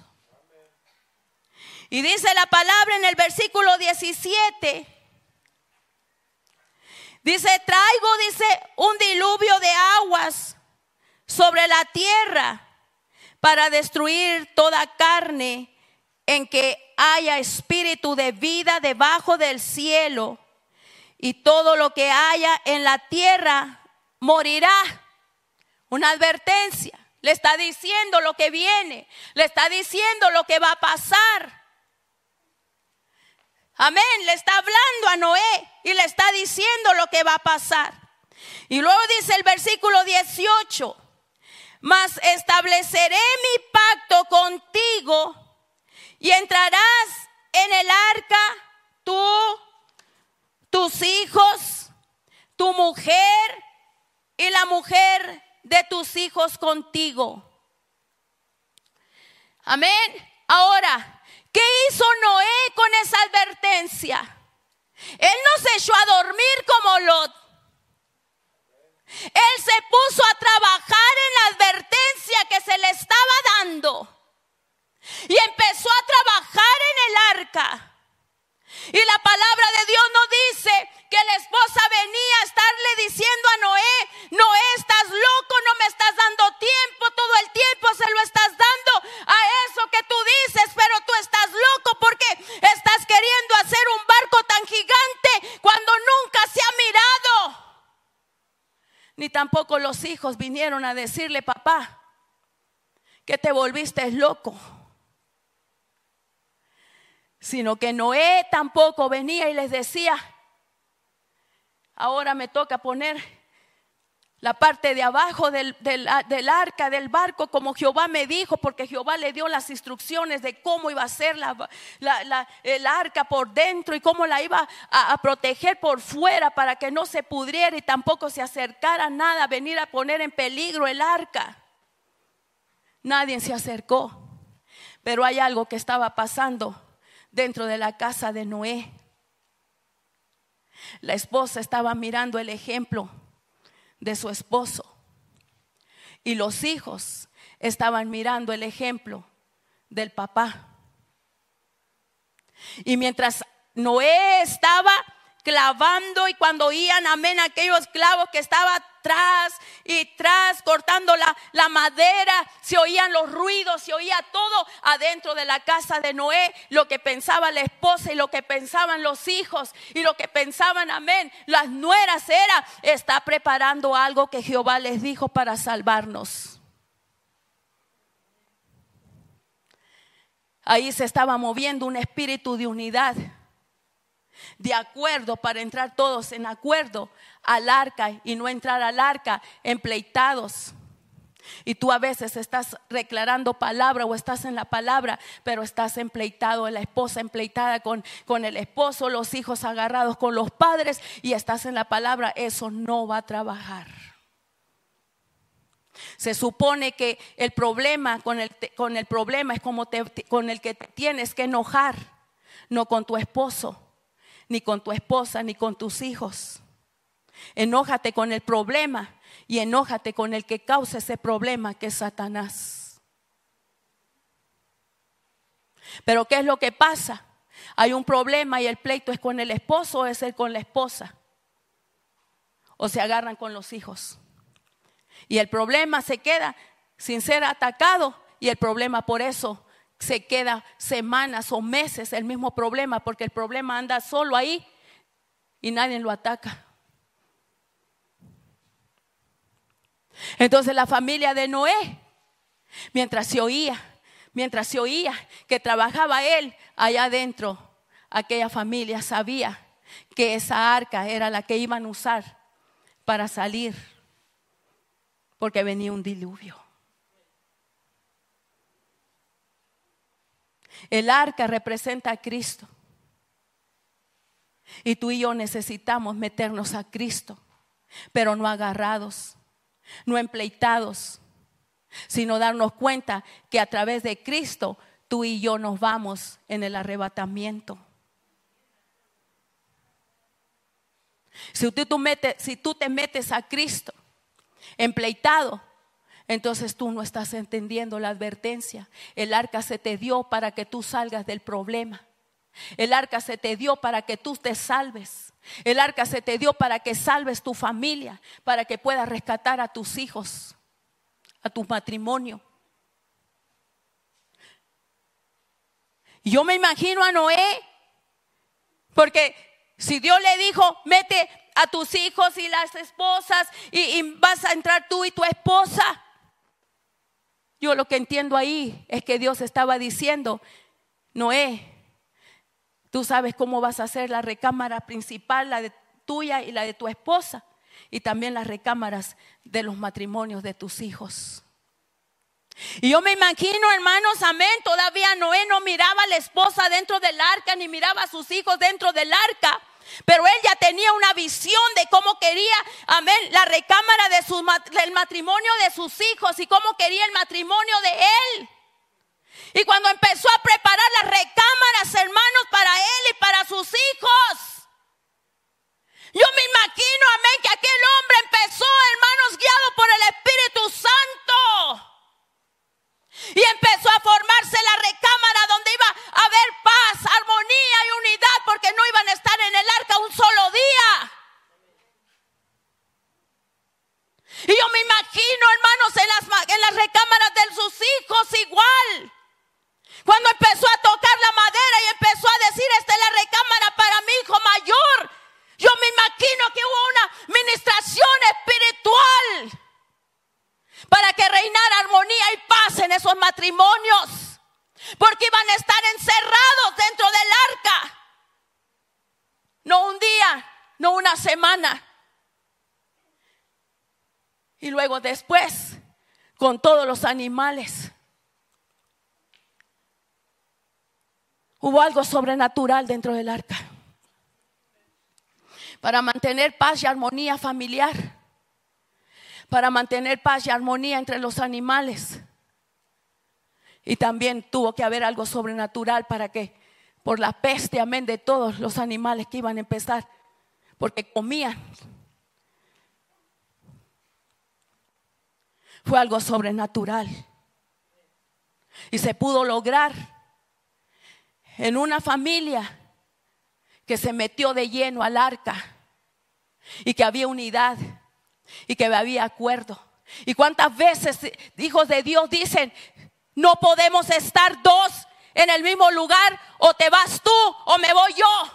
Y dice la palabra en el versículo 17. Dice: traigo, dice, un diluvio de aguas sobre la tierra para destruir toda carne en que haya espíritu de vida debajo del cielo, y todo lo que haya en la tierra morirá. Una advertencia. Le está diciendo lo que viene. Le está diciendo lo que va a pasar. Amén. Le está hablando a Noé y le está diciendo lo que va a pasar. Y luego dice el versículo 18: mas estableceré mi pacto contigo y entrarás en el arca tú, tus hijos, tu mujer y la mujer de tus hijos contigo. Amén. Ahora, ¿qué hizo Noé con esa advertencia? Él no se echó a dormir como Lot. Él se puso a trabajar en la advertencia que se le estaba dando. Y empezó a trabajar en el arca. Y la palabra de Dios nos dice que la esposa venía a estarle diciendo a Noé: Noé, estás loco, no me estás dando tiempo, todo el tiempo se lo estás dando a eso que tú dices, pero tú estás loco porque estás queriendo hacer un barco tan gigante cuando nunca se ha mirado. Ni tampoco los hijos vinieron a decirle: papá, que te volviste loco. Sino que Noé tampoco venía y les decía: ahora me toca poner la parte de abajo del arca, del barco, como Jehová me dijo, porque Jehová le dio las instrucciones de cómo iba a ser el arca por dentro y cómo la iba a proteger por fuera para que no se pudriera y tampoco se acercara nada a venir a poner en peligro el arca. Nadie se acercó, pero hay algo que estaba pasando dentro de la casa de Noé. La esposa estaba mirando el ejemplo de su esposo y los hijos estaban mirando el ejemplo del papá. Y mientras Noé estaba clavando, y cuando oían, amén, aquellos clavos que estaba tras y tras cortando la madera, se oían los ruidos, se oía todo adentro de la casa de Noé. Lo que pensaba la esposa y lo que pensaban los hijos y lo que pensaban, amén, las nueras era: está preparando algo que Jehová les dijo para salvarnos. Ahí se estaba moviendo un espíritu de unidad, de acuerdo, para entrar todos en acuerdo al arca y no entrar al arca empleitados. Y tú a veces estás declarando palabra o estás en la palabra, pero estás empleitado, la esposa empleitada con el esposo, los hijos agarrados con los padres y estás en la palabra. Eso no va a trabajar. Se supone que el problema con el problema es con el que te tienes que enojar, no con tu esposo, ni con tu esposa, ni con tus hijos. Enójate con el problema y enójate con el que causa ese problema, que es Satanás. Pero ¿qué es lo que pasa? Hay un problema y el pleito es con el esposo o es con la esposa, o se agarran con los hijos. Y el problema se queda sin ser atacado, y el problema por eso se queda semanas o meses el mismo problema, porque el problema anda solo ahí y nadie lo ataca. Entonces la familia de Noé, mientras se oía que trabajaba él allá adentro, aquella familia sabía que esa arca era la que iban a usar para salir, porque venía un diluvio. El arca representa a Cristo. Y tú y yo necesitamos meternos a Cristo, pero no agarrados, no empleitados, sino darnos cuenta que a través de Cristo tú y yo nos vamos en el arrebatamiento. Si tú te metes a Cristo empleitado, entonces tú no estás entendiendo la advertencia. El arca se te dio para que tú salgas del problema. El arca se te dio para que tú te salves. El arca se te dio para que salves tu familia, para que puedas rescatar a tus hijos, a tu matrimonio. Yo me imagino a Noé, porque si Dios le dijo, mete a tus hijos y las esposas y vas a entrar tú y tu esposa. Yo lo que entiendo ahí es que Dios estaba diciendo, Noé, tú sabes cómo vas a hacer la recámara principal, la de tuya y la de tu esposa, y también las recámaras de los matrimonios de tus hijos. Y yo me imagino, hermanos, amén, todavía Noé no miraba a la esposa dentro del arca, ni miraba a sus hijos dentro del arca, pero él ya tenía una visión de cómo quería, amén, la recámara del matrimonio de sus hijos y cómo quería el matrimonio de él. Y cuando empezó a preparar las recámaras, hermanos, para él y para sus hijos, yo me imagino, amén, que aquel hombre empezó, hermanos, guiado por el Espíritu Santo, y empezó a formarse la recámara donde iba a haber paz, armonía y unidad, porque no iban a estar en el arca un solo día. Y yo me imagino, hermanos, en las recámaras de sus hijos igual. Cuando empezó a tocar la madera y empezó a decir, esta es la recámara para mi hijo mayor, yo me imagino que hubo una ministración espiritual para que reinara armonía y paz en esos matrimonios, porque iban a estar encerrados dentro del arca, no un día, no una semana, y luego después con todos los animales. Hubo algo sobrenatural dentro del arca para mantener paz y armonía familiar, para mantener paz y armonía entre los animales. Y también tuvo que haber algo sobrenatural para que por la peste, amén, de todos los animales que iban a empezar, porque comían. Fue algo sobrenatural. Y se pudo lograr en una familia que se metió de lleno al arca y que había unidad y que había acuerdo. Y cuántas veces hijos de Dios dicen, no podemos estar dos en el mismo lugar, o te vas tú o me voy yo.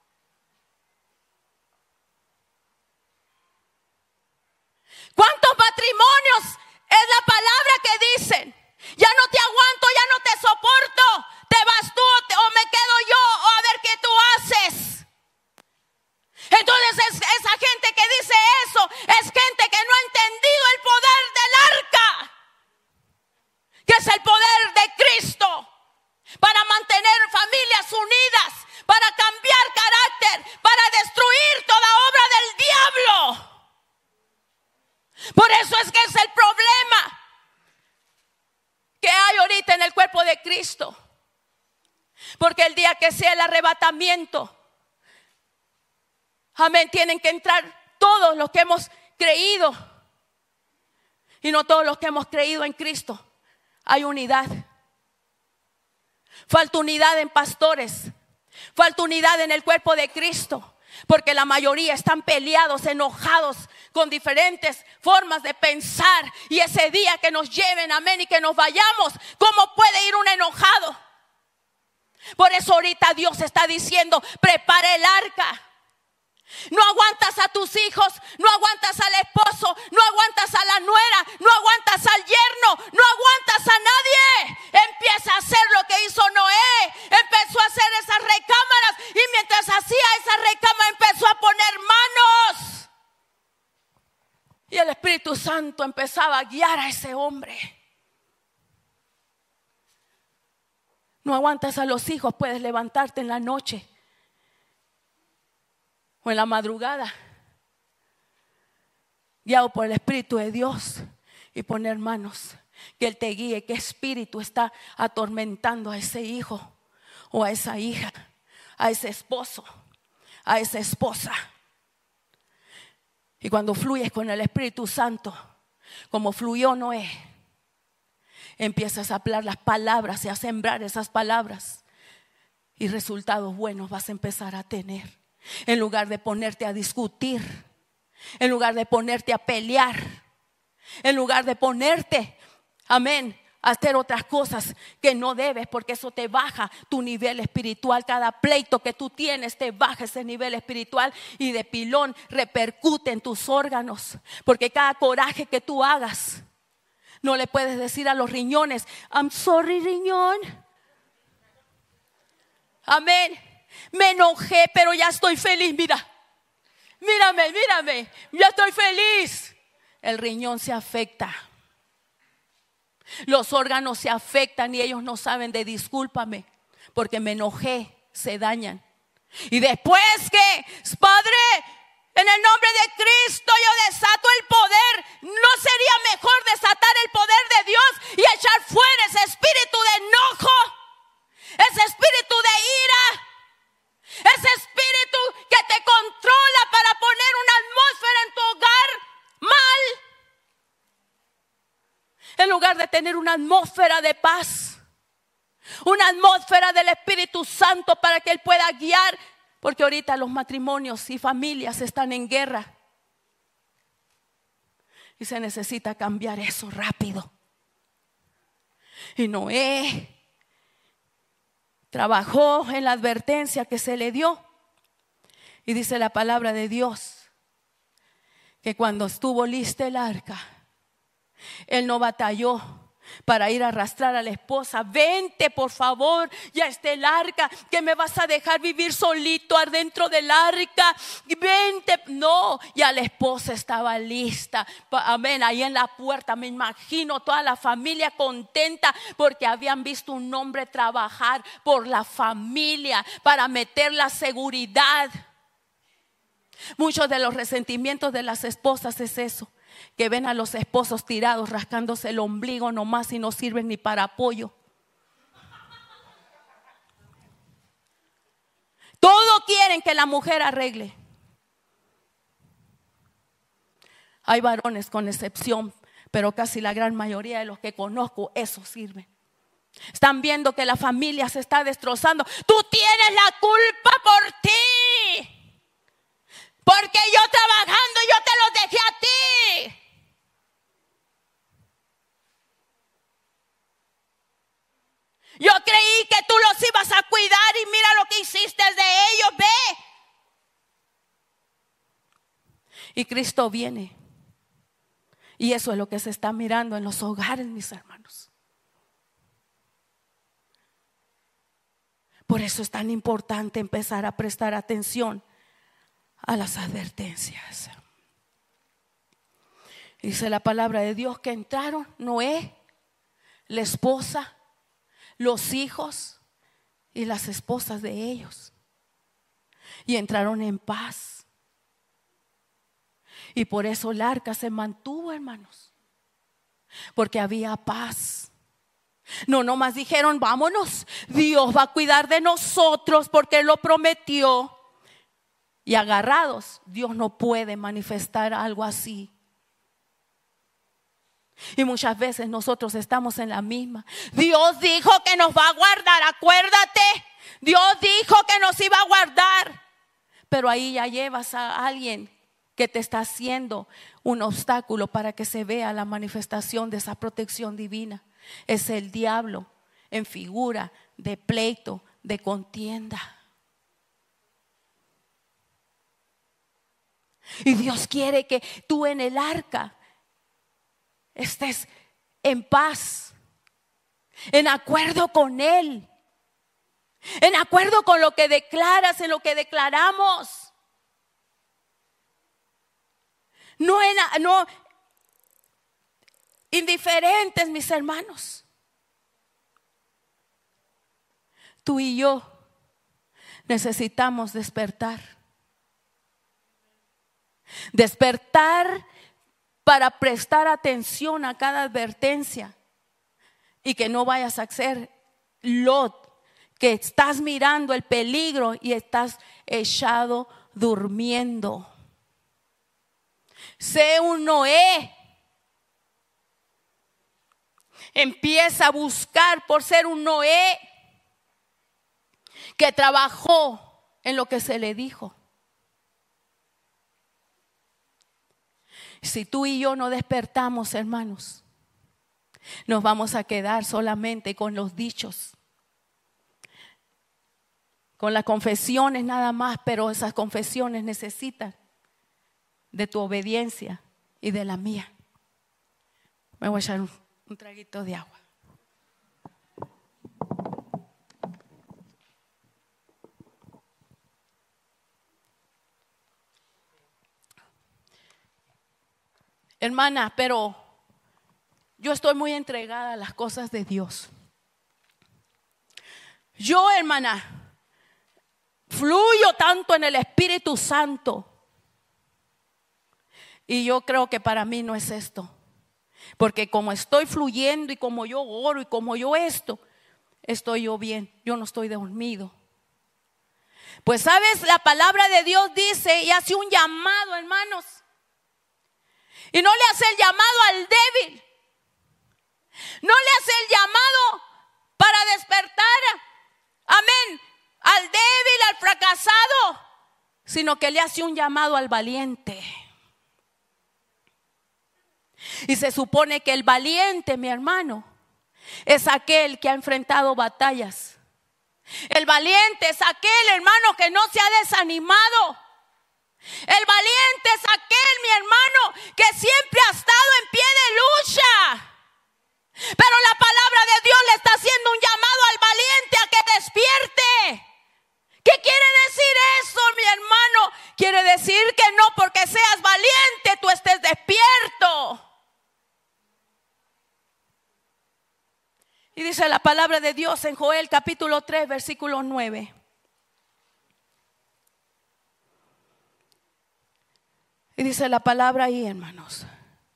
¿Cuántos matrimonios es la palabra que dicen? Ya no te aguanto, ya no te soporto, te vas tú o me quedo yo, o a ver qué tú haces. Entonces esa gente que dice eso es gente que no ha entendido el poder del arca, que es el poder de Cristo para mantener familias unidas, para cambiar carácter, para destruir toda obra del diablo. Por eso es que es el problema que hay ahorita en el cuerpo de Cristo. Porque el día que sea el arrebatamiento, amén, tienen que entrar todos los que hemos creído, y no todos los que hemos creído en Cristo. Hay unidad. Falta unidad en pastores, falta unidad en el cuerpo de Cristo, porque la mayoría están peleados, enojados, con diferentes formas de pensar. Y ese día que nos lleven, amén, y que nos vayamos, ¿cómo puede ir un enojado? Por eso ahorita Dios está diciendo, prepara el arca. No aguantas a tus hijos, no aguantas al esposo, no aguantas a la nuera, no aguantas al yerno, no aguantas a nadie. Empieza a hacer lo que hizo Noé, empezó a hacer esas recámaras Espíritu Santo empezaba a guiar a ese hombre. No aguantas a los hijos, puedes levantarte en la noche o en la madrugada, guiado por el Espíritu de Dios, y poner manos, que Él te guíe. ¿Qué espíritu está atormentando a ese hijo o a esa hija, a ese esposo, a esa esposa? Y cuando fluyes con el Espíritu Santo, como fluyó Noé, empiezas a hablar las palabras y a sembrar esas palabras, y resultados buenos vas a empezar a tener. En lugar de ponerte a discutir, en lugar de ponerte a pelear, en lugar de ponerte, amén, a hacer otras cosas que no debes, porque eso te baja tu nivel espiritual. Cada pleito que tú tienes te baja ese nivel espiritual, y de pilón repercute en tus órganos, porque cada coraje que tú hagas, no le puedes decir a los riñones, I'm sorry, riñón. Amén. Me enojé, pero ya estoy feliz. Mírame, ya estoy feliz. El riñón se afecta. Los órganos se afectan y ellos no saben de discúlpame, porque me enojé, se dañan. Y después que, Padre, en el nombre de Cristo yo desato el poder. ¿No sería mejor desatar el poder de Dios y echar fuera ese espíritu de enojo, ese espíritu de ira, ese espíritu que te controla para poner una atmósfera en tu hogar mal, en lugar de tener una atmósfera de paz, una atmósfera del Espíritu Santo para que Él pueda guiar? Porque ahorita los matrimonios y familias están en guerra, y se necesita cambiar eso rápido. Y Noé trabajó en la advertencia que se le dio, y dice la palabra de Dios que cuando estuvo lista el arca, él no batalló para ir a arrastrar a la esposa. Vente, por favor, ya está el arca, que me vas a dejar vivir solito adentro del arca. Vente. No, ya la esposa estaba lista. Amén, ahí en la puerta me imagino toda la familia contenta, porque habían visto un hombre trabajar por la familia para meter la seguridad. Muchos de los resentimientos de las esposas es eso, que ven a los esposos tirados rascándose el ombligo nomás y no sirven ni para apoyo. Todo quieren que la mujer arregle. Hay varones con excepción, pero casi la gran mayoría de los que conozco, eso sirve. Están viendo que la familia se está destrozando. Tú tienes la culpa por ti, porque yo trabajando, yo te los dejé a ti. Yo creí que tú los ibas a cuidar y mira lo que hiciste de ellos, ve. Y Cristo viene. Y eso es lo que se está mirando en los hogares, mis hermanos. Por eso es tan importante empezar a prestar atención a las advertencias. Dice la palabra de Dios que entraron Noé, la esposa, los hijos y las esposas de ellos, y entraron en paz. Y por eso el arca se mantuvo, hermanos, porque había paz. No nomás dijeron vámonos, Dios va a cuidar de nosotros porque Él lo prometió. Y agarrados, Dios no puede manifestar algo así. Y muchas veces nosotros estamos en la misma. Dios dijo que nos va a guardar, acuérdate. Dios dijo que nos iba a guardar. Pero ahí ya llevas a alguien que te está haciendo un obstáculo para que se vea la manifestación de esa protección divina. Es el diablo en figura de pleito, de contienda. Y Dios quiere que tú en el arca estés en paz, en acuerdo con Él, en acuerdo con lo que declaras, en lo que declaramos. No indiferentes, mis hermanos. Tú y yo necesitamos despertar. Despertar para prestar atención a cada advertencia y que no vayas a ser Lot, que estás mirando el peligro y estás echado durmiendo. Sé un Noé. Empieza a buscar por ser un Noé que trabajó en lo que se le dijo. Si tú y yo no despertamos, hermanos, nos vamos a quedar solamente con los dichos, con las confesiones nada más, pero esas confesiones necesitan de tu obediencia y de la mía. Me voy a echar un traguito de agua. Hermana, pero yo estoy muy entregada a las cosas de Dios. Yo, hermana, fluyo tanto en el Espíritu Santo. Y yo creo que para mí no es esto. Porque como estoy fluyendo y como yo oro y como yo estoy yo bien. Yo no estoy dormido. Pues sabes, la palabra de Dios dice y hace un llamado, hermanos. Y no le hace el llamado al débil. No le hace el llamado para despertar, amén, al débil, al fracasado, sino que le hace un llamado al valiente. Y se supone que el valiente, mi hermano, es aquel que ha enfrentado batallas. El valiente es aquel, hermano, que no se ha desanimado. El valiente es aquel, mi hermano, que siempre ha estado en pie de lucha. Pero la palabra de Dios le está haciendo un llamado al valiente a que despierte. ¿Qué quiere decir eso, mi hermano? Quiere decir que no porque seas valiente tú estés despierto. Y dice la palabra de Dios en Joel capítulo 3, versículo 9. Y dice la palabra ahí, hermanos: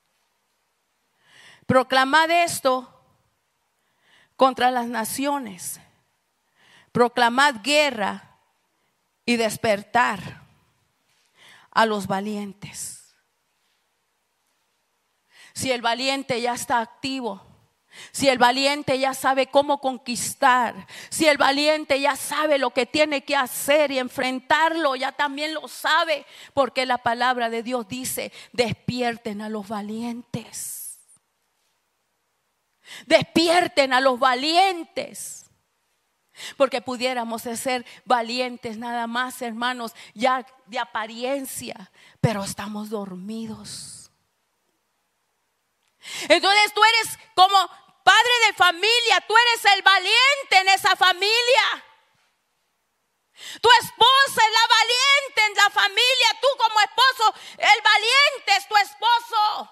proclamad esto contra las naciones, proclamad guerra y despertar a los valientes. Si el valiente ya está activo, si el valiente ya sabe cómo conquistar, si el valiente ya sabe lo que tiene que hacer y enfrentarlo, ya también lo sabe, porque la palabra de Dios dice: despierten a los valientes. Despierten a los valientes. Porque pudiéramos ser valientes nada más, hermanos, ya de apariencia, pero estamos dormidos. Entonces tú eres como padre de familia, tú eres el valiente en esa familia. Tu esposa es la valiente en la familia, tú como esposo, el valiente es tu esposo.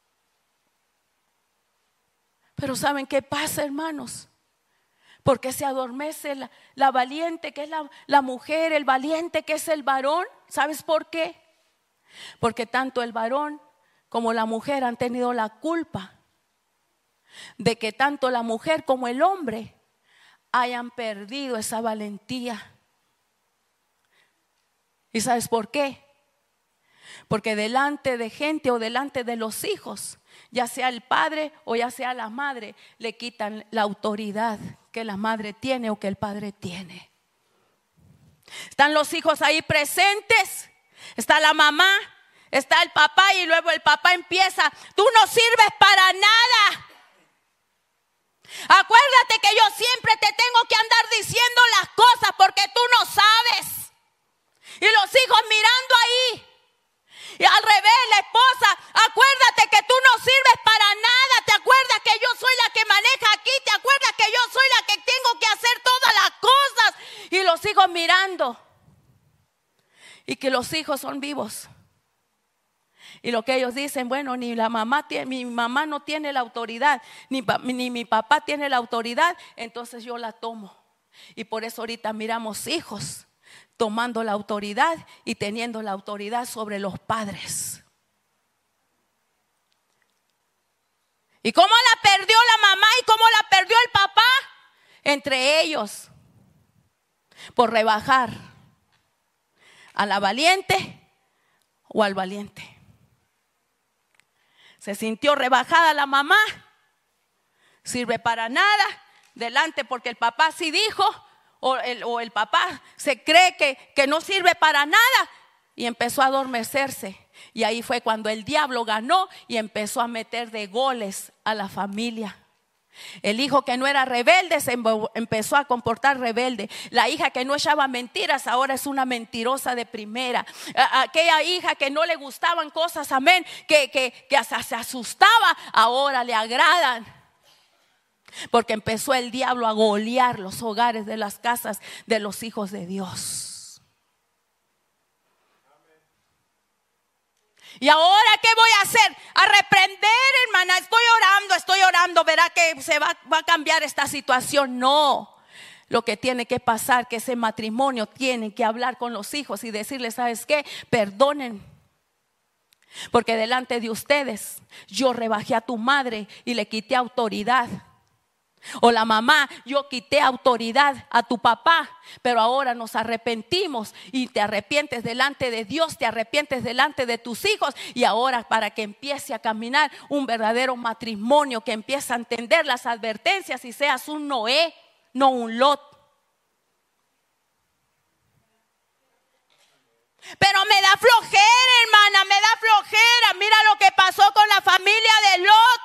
Pero ¿saben qué pasa, hermanos? Porque se adormece la valiente que es la mujer, el valiente que es el varón. ¿Sabes por qué? Porque tanto el varón como la mujer han tenido la culpa de que tanto la mujer como el hombre hayan perdido esa valentía. ¿Y sabes por qué? Porque delante de gente o delante de los hijos, ya sea el padre o ya sea la madre, le quitan la autoridad que la madre tiene o que el padre tiene. Están los hijos ahí presentes, está la mamá, está el papá, y luego el papá empieza: tú no sirves para nada. Acuérdate que yo siempre te tengo que andar diciendo las cosas porque tú no sabes. Y los hijos mirando ahí. Y al revés, la esposa: acuérdate que tú no sirves para nada. ¿Te acuerdas que yo soy la que maneja aquí? ¿Te acuerdas que yo soy la que tengo que hacer todas las cosas? Y los hijos mirando. Y que los hijos son vivos. Y lo que ellos dicen, bueno, mi mamá no tiene la autoridad, ni mi papá tiene la autoridad, entonces yo la tomo. Y por eso ahorita miramos hijos tomando la autoridad y teniendo la autoridad sobre los padres. ¿Y cómo la perdió la mamá y cómo la perdió el papá? Entre ellos, por rebajar a la valiente o al valiente. Se sintió rebajada la mamá, sirve para nada, delante porque el papá sí dijo, o el papá se cree que no sirve para nada, y empezó a adormecerse. Y ahí fue cuando el diablo ganó y empezó a meter de goles a la familia. El hijo que no era rebelde se empezó a comportar rebelde. La hija que no echaba mentiras ahora es una mentirosa de primera. Aquella hija que no le gustaban cosas, amén, que hasta se asustaba, ahora le agradan. Porque empezó el diablo a golear los hogares de las casas de los hijos de Dios. Y ahora, ¿qué voy a hacer? A reprender, hermana. Estoy orando. Verá que se va a cambiar esta situación. No. Lo que tiene que pasar, que ese matrimonio tiene que hablar con los hijos y decirles, ¿sabes qué? Perdonen. Porque delante de ustedes yo rebajé a tu madre y le quité autoridad. O la mamá, yo quité autoridad a tu papá, pero ahora nos arrepentimos y te arrepientes delante de Dios, te arrepientes delante de tus hijos, y ahora para que empiece a caminar un verdadero matrimonio, que empiece a entender las advertencias y seas un Noé, no un Lot. Pero me da flojera, hermana, me da flojera. Mira lo que pasó con la familia de Lot.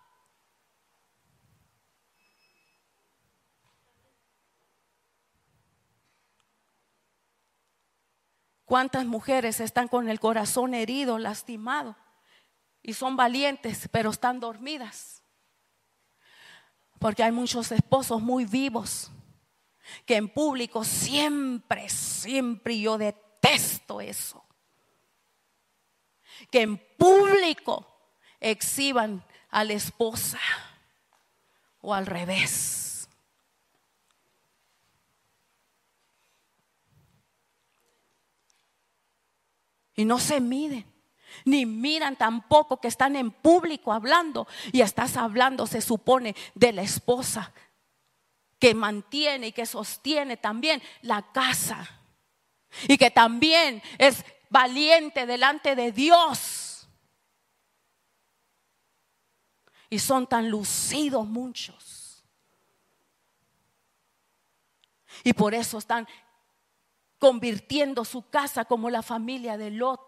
¿Cuántas mujeres están con el corazón herido, lastimado? Y son valientes, pero están dormidas. Porque hay muchos esposos muy vivos que en público siempre, yo detesto eso. Que en público exhiban a la esposa o al revés. Y no se miden, ni miran tampoco que están en público hablando. Y estás hablando, se supone, de la esposa que mantiene y que sostiene también la casa. Y que también es valiente delante de Dios. Y son tan lucidos muchos. Y por eso están convirtiendo su casa como la familia de Lot.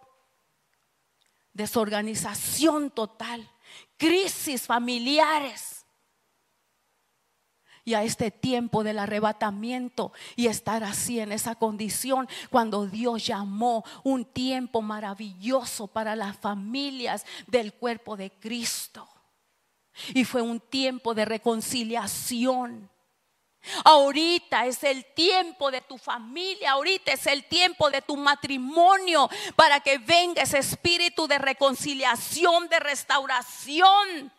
Desorganización total, crisis familiares. Y a este tiempo del arrebatamiento y estar así en esa condición, cuando Dios llamó un tiempo maravilloso para las familias del cuerpo de Cristo. Y fue un tiempo de reconciliación. Ahorita es el tiempo de tu familia, ahorita es el tiempo de tu matrimonio, para que venga ese espíritu de reconciliación, de restauración,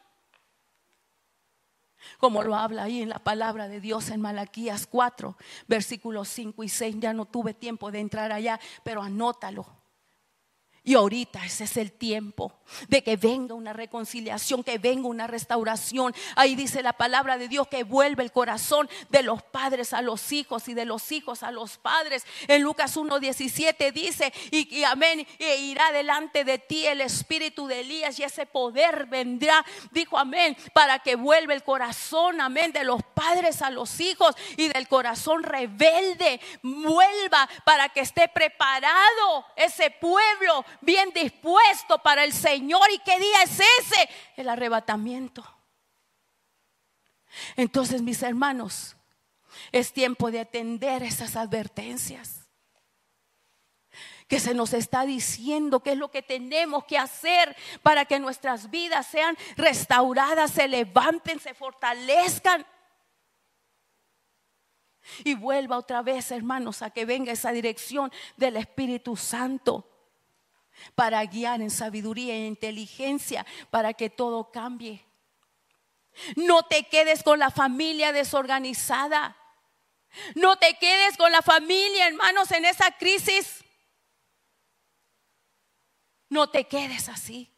como lo habla ahí en la palabra de Dios en Malaquías 4, versículos 5 y 6. Ya no tuve tiempo de entrar allá, pero anótalo. Y ahorita ese es el tiempo de que venga una reconciliación, que venga una restauración. Ahí dice la palabra de Dios que vuelve el corazón de los padres a los hijos y de los hijos a los padres. En Lucas 1:17 dice, y amén, e irá delante de ti el espíritu de Elías y ese poder vendrá, dijo amén, para que vuelva el corazón, amén, de los padres a los hijos y del corazón rebelde vuelva, para que esté preparado ese pueblo bien dispuesto para el Señor. ¿Y qué día es ese? El arrebatamiento. Entonces, mis hermanos, es tiempo de atender esas advertencias que se nos está diciendo, qué es lo que tenemos que hacer para que nuestras vidas sean restauradas, se levanten, se fortalezcan. Y vuelva otra vez, hermanos, a que venga esa dirección del Espíritu Santo. para guiar en sabiduría e inteligencia para que todo cambie. No te quedes con la familia desorganizada. No te quedes con la familia, hermanos, en esa crisis. No te quedes así.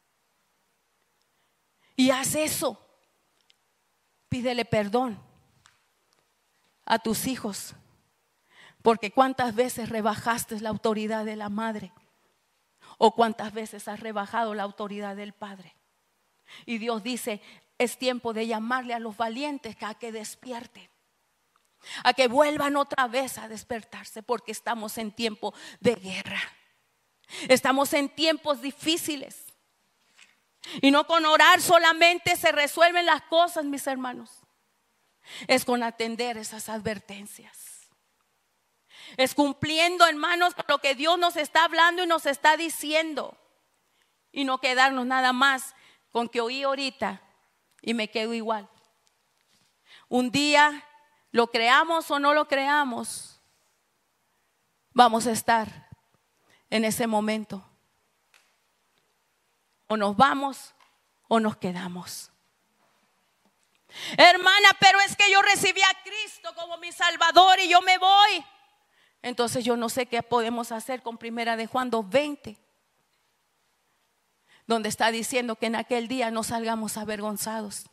Y haz eso. Pídele perdón a tus hijos, porque cuántas veces rebajaste la autoridad de la madre, o cuántas veces has rebajado la autoridad del padre. Y Dios dice, es tiempo de llamarle a los valientes a que despierten, a que vuelvan otra vez a despertarse, porque estamos en tiempo de guerra. Estamos en tiempos difíciles. Y no con orar solamente se resuelven las cosas, mis hermanos. Es con atender esas advertencias. Es cumpliendo, hermanos, lo que Dios nos está hablando y nos está diciendo. Y no quedarnos nada más con que oí ahorita y me quedo igual. Un día, lo creamos o no lo creamos, vamos a estar en ese momento. O nos vamos o nos quedamos. Hermana, pero es que yo recibí a Cristo como mi Salvador y yo me voy. Entonces yo no sé qué podemos hacer con 1 de Juan 2:20, donde está diciendo que en aquel día no salgamos avergonzados.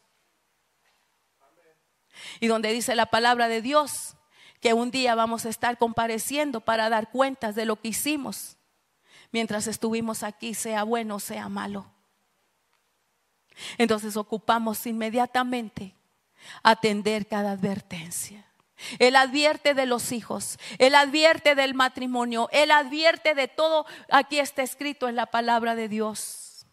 Y donde dice la palabra de Dios que un día vamos a estar compareciendo para dar cuentas de lo que hicimos mientras estuvimos aquí, sea bueno o sea malo. Entonces ocupamos inmediatamente atender cada advertencia. Él advierte de los hijos, Él advierte del matrimonio, Él advierte de todo. Aquí está escrito en la palabra de Dios.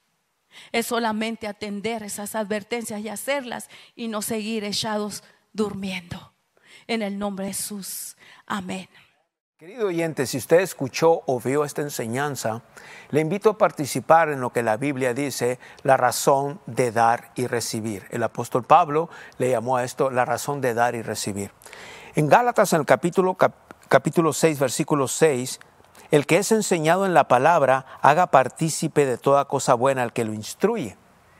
Es solamente atender esas advertencias y hacerlas y no seguir echados durmiendo. En el nombre de Jesús, amén. Querido oyente, si usted escuchó o vio esta enseñanza, le invito a participar en lo que la Biblia dice, la razón de dar y recibir. El apóstol Pablo le llamó a esto la razón de dar y recibir. En Gálatas, en el capítulo 6, versículo 6, el que es enseñado en la palabra, haga partícipe de toda cosa buena al que lo instruye.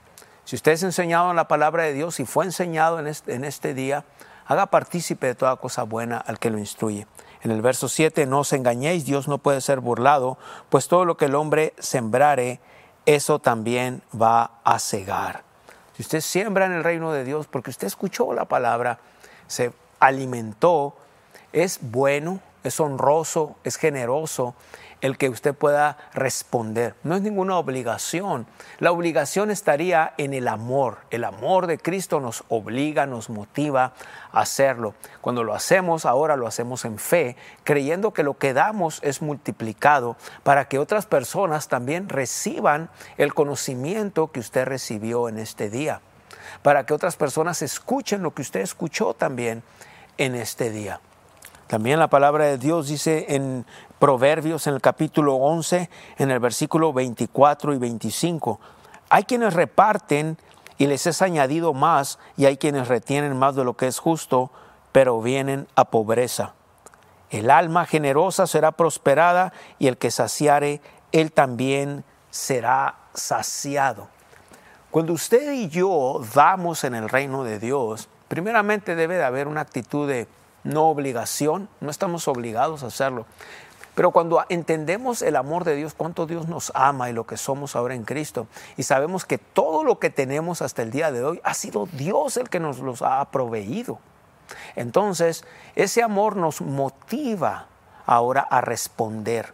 Si usted es enseñado en la palabra de Dios y fue enseñado en este día, haga partícipe de toda cosa buena al que lo instruye. En el verso 7, no os engañéis, Dios no puede ser burlado, pues todo lo que el hombre sembrare, eso también va a segar. Si usted siembra en el reino de Dios, porque usted escuchó la palabra, se alimentó, es bueno, es honroso, es generoso el que usted pueda responder. No es ninguna obligación. La obligación estaría en el amor. El amor de Cristo nos obliga, nos motiva a hacerlo. Cuando lo hacemos, ahora lo hacemos en fe, creyendo que lo que damos es multiplicado para que otras personas también reciban el conocimiento que usted recibió en este día. Para que otras personas escuchen lo que usted escuchó también en este día. También la palabra de Dios dice en Proverbios, en el capítulo 11, en el versículo 24 y 25, hay quienes reparten y les es añadido más, y hay quienes retienen más de lo que es justo, pero vienen a pobreza. El alma generosa será prosperada, y el que saciare, él también será saciado. Cuando usted y yo damos en el reino de Dios, primeramente debe de haber una actitud de no obligación, no estamos obligados a hacerlo. Pero cuando entendemos el amor de Dios, cuánto Dios nos ama y lo que somos ahora en Cristo, y sabemos que todo lo que tenemos hasta el día de hoy ha sido Dios el que nos los ha proveído. Entonces, ese amor nos motiva ahora a responder.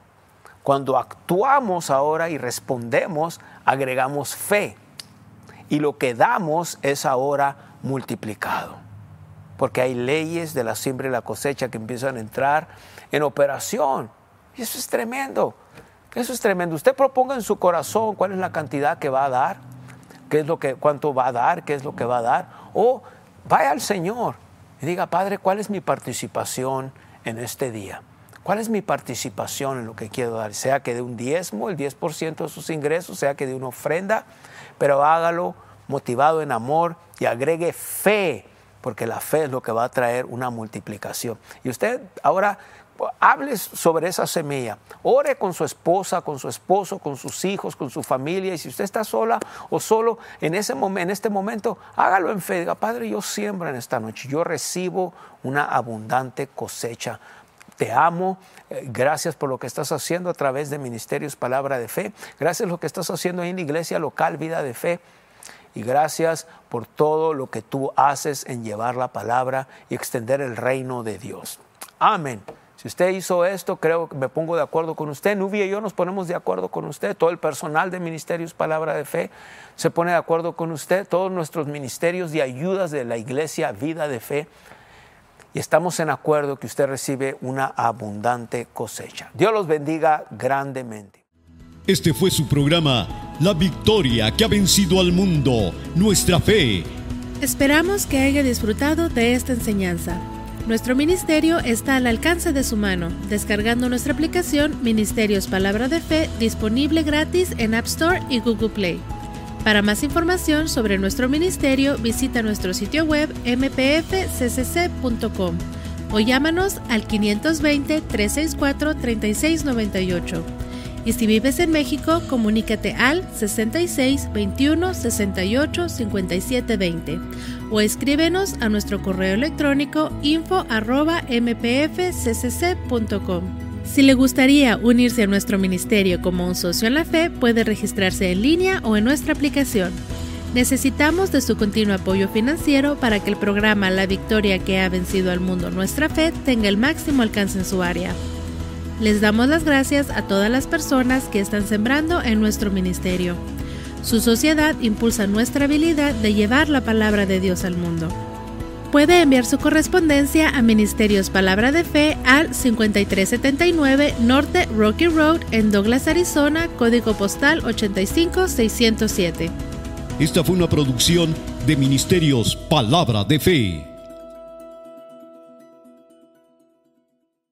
Cuando actuamos ahora y respondemos, agregamos fe. Y lo que damos es ahora multiplicado. Porque hay leyes de la siembra y la cosecha que empiezan a entrar en operación. Y eso es tremendo. Eso es tremendo. Usted proponga en su corazón cuál es la cantidad que va a dar, cuánto va a dar, qué es lo que va a dar. O vaya al Señor y diga, Padre, ¿cuál es mi participación en este día? ¿Cuál es mi participación en lo que quiero dar? Sea que dé un diezmo, el 10% de sus ingresos, sea que dé una ofrenda, pero hágalo motivado en amor y agregue fe, porque la fe es lo que va a traer una multiplicación. Y usted ahora hable sobre esa semilla. Ore con su esposa, con su esposo, con sus hijos, con su familia. Y si usted está sola o solo en este momento, hágalo en fe. Diga, Padre, yo siembro en esta noche. Yo recibo una abundante cosecha. Te amo. Gracias por lo que estás haciendo a través de Ministerios Palabra de Fe. Gracias por lo que estás haciendo ahí en la iglesia local Vida de Fe. Y gracias por todo lo que tú haces en llevar la palabra y extender el reino de Dios. Amén. Si usted hizo esto, creo que me pongo de acuerdo con usted. Nubia y yo nos ponemos de acuerdo con usted. Todo el personal de Ministerios Palabra de Fe se pone de acuerdo con usted. Todos nuestros ministerios de ayudas de la iglesia Vida de Fe. Y estamos en acuerdo que usted recibe una abundante cosecha. Dios los bendiga grandemente. Este fue su programa, La Victoria que ha vencido al mundo, nuestra fe. Esperamos que haya disfrutado de esta enseñanza. Nuestro ministerio está al alcance de su mano, descargando nuestra aplicación Ministerios Palabra de Fe, disponible gratis en App Store y Google Play. Para más información sobre nuestro ministerio, visita nuestro sitio web mpfccc.com o llámanos al 520-364-3698. Y si vives en México, comunícate al 66 21 68 57 20 o escríbenos a nuestro correo electrónico info@mpfccc.com. Si le gustaría unirse a nuestro ministerio como un socio en la fe, puede registrarse en línea o en nuestra aplicación. Necesitamos de su continuo apoyo financiero para que el programa La Victoria que ha vencido al mundo, nuestra fe, tenga el máximo alcance en su área. Les damos las gracias a todas las personas que están sembrando en nuestro ministerio. Su sociedad impulsa nuestra habilidad de llevar la palabra de Dios al mundo. Puede enviar su correspondencia a Ministerios Palabra de Fe al 5379 Norte Rocky Road en Douglas, Arizona, código postal 85607. Esta fue una producción de Ministerios Palabra de Fe.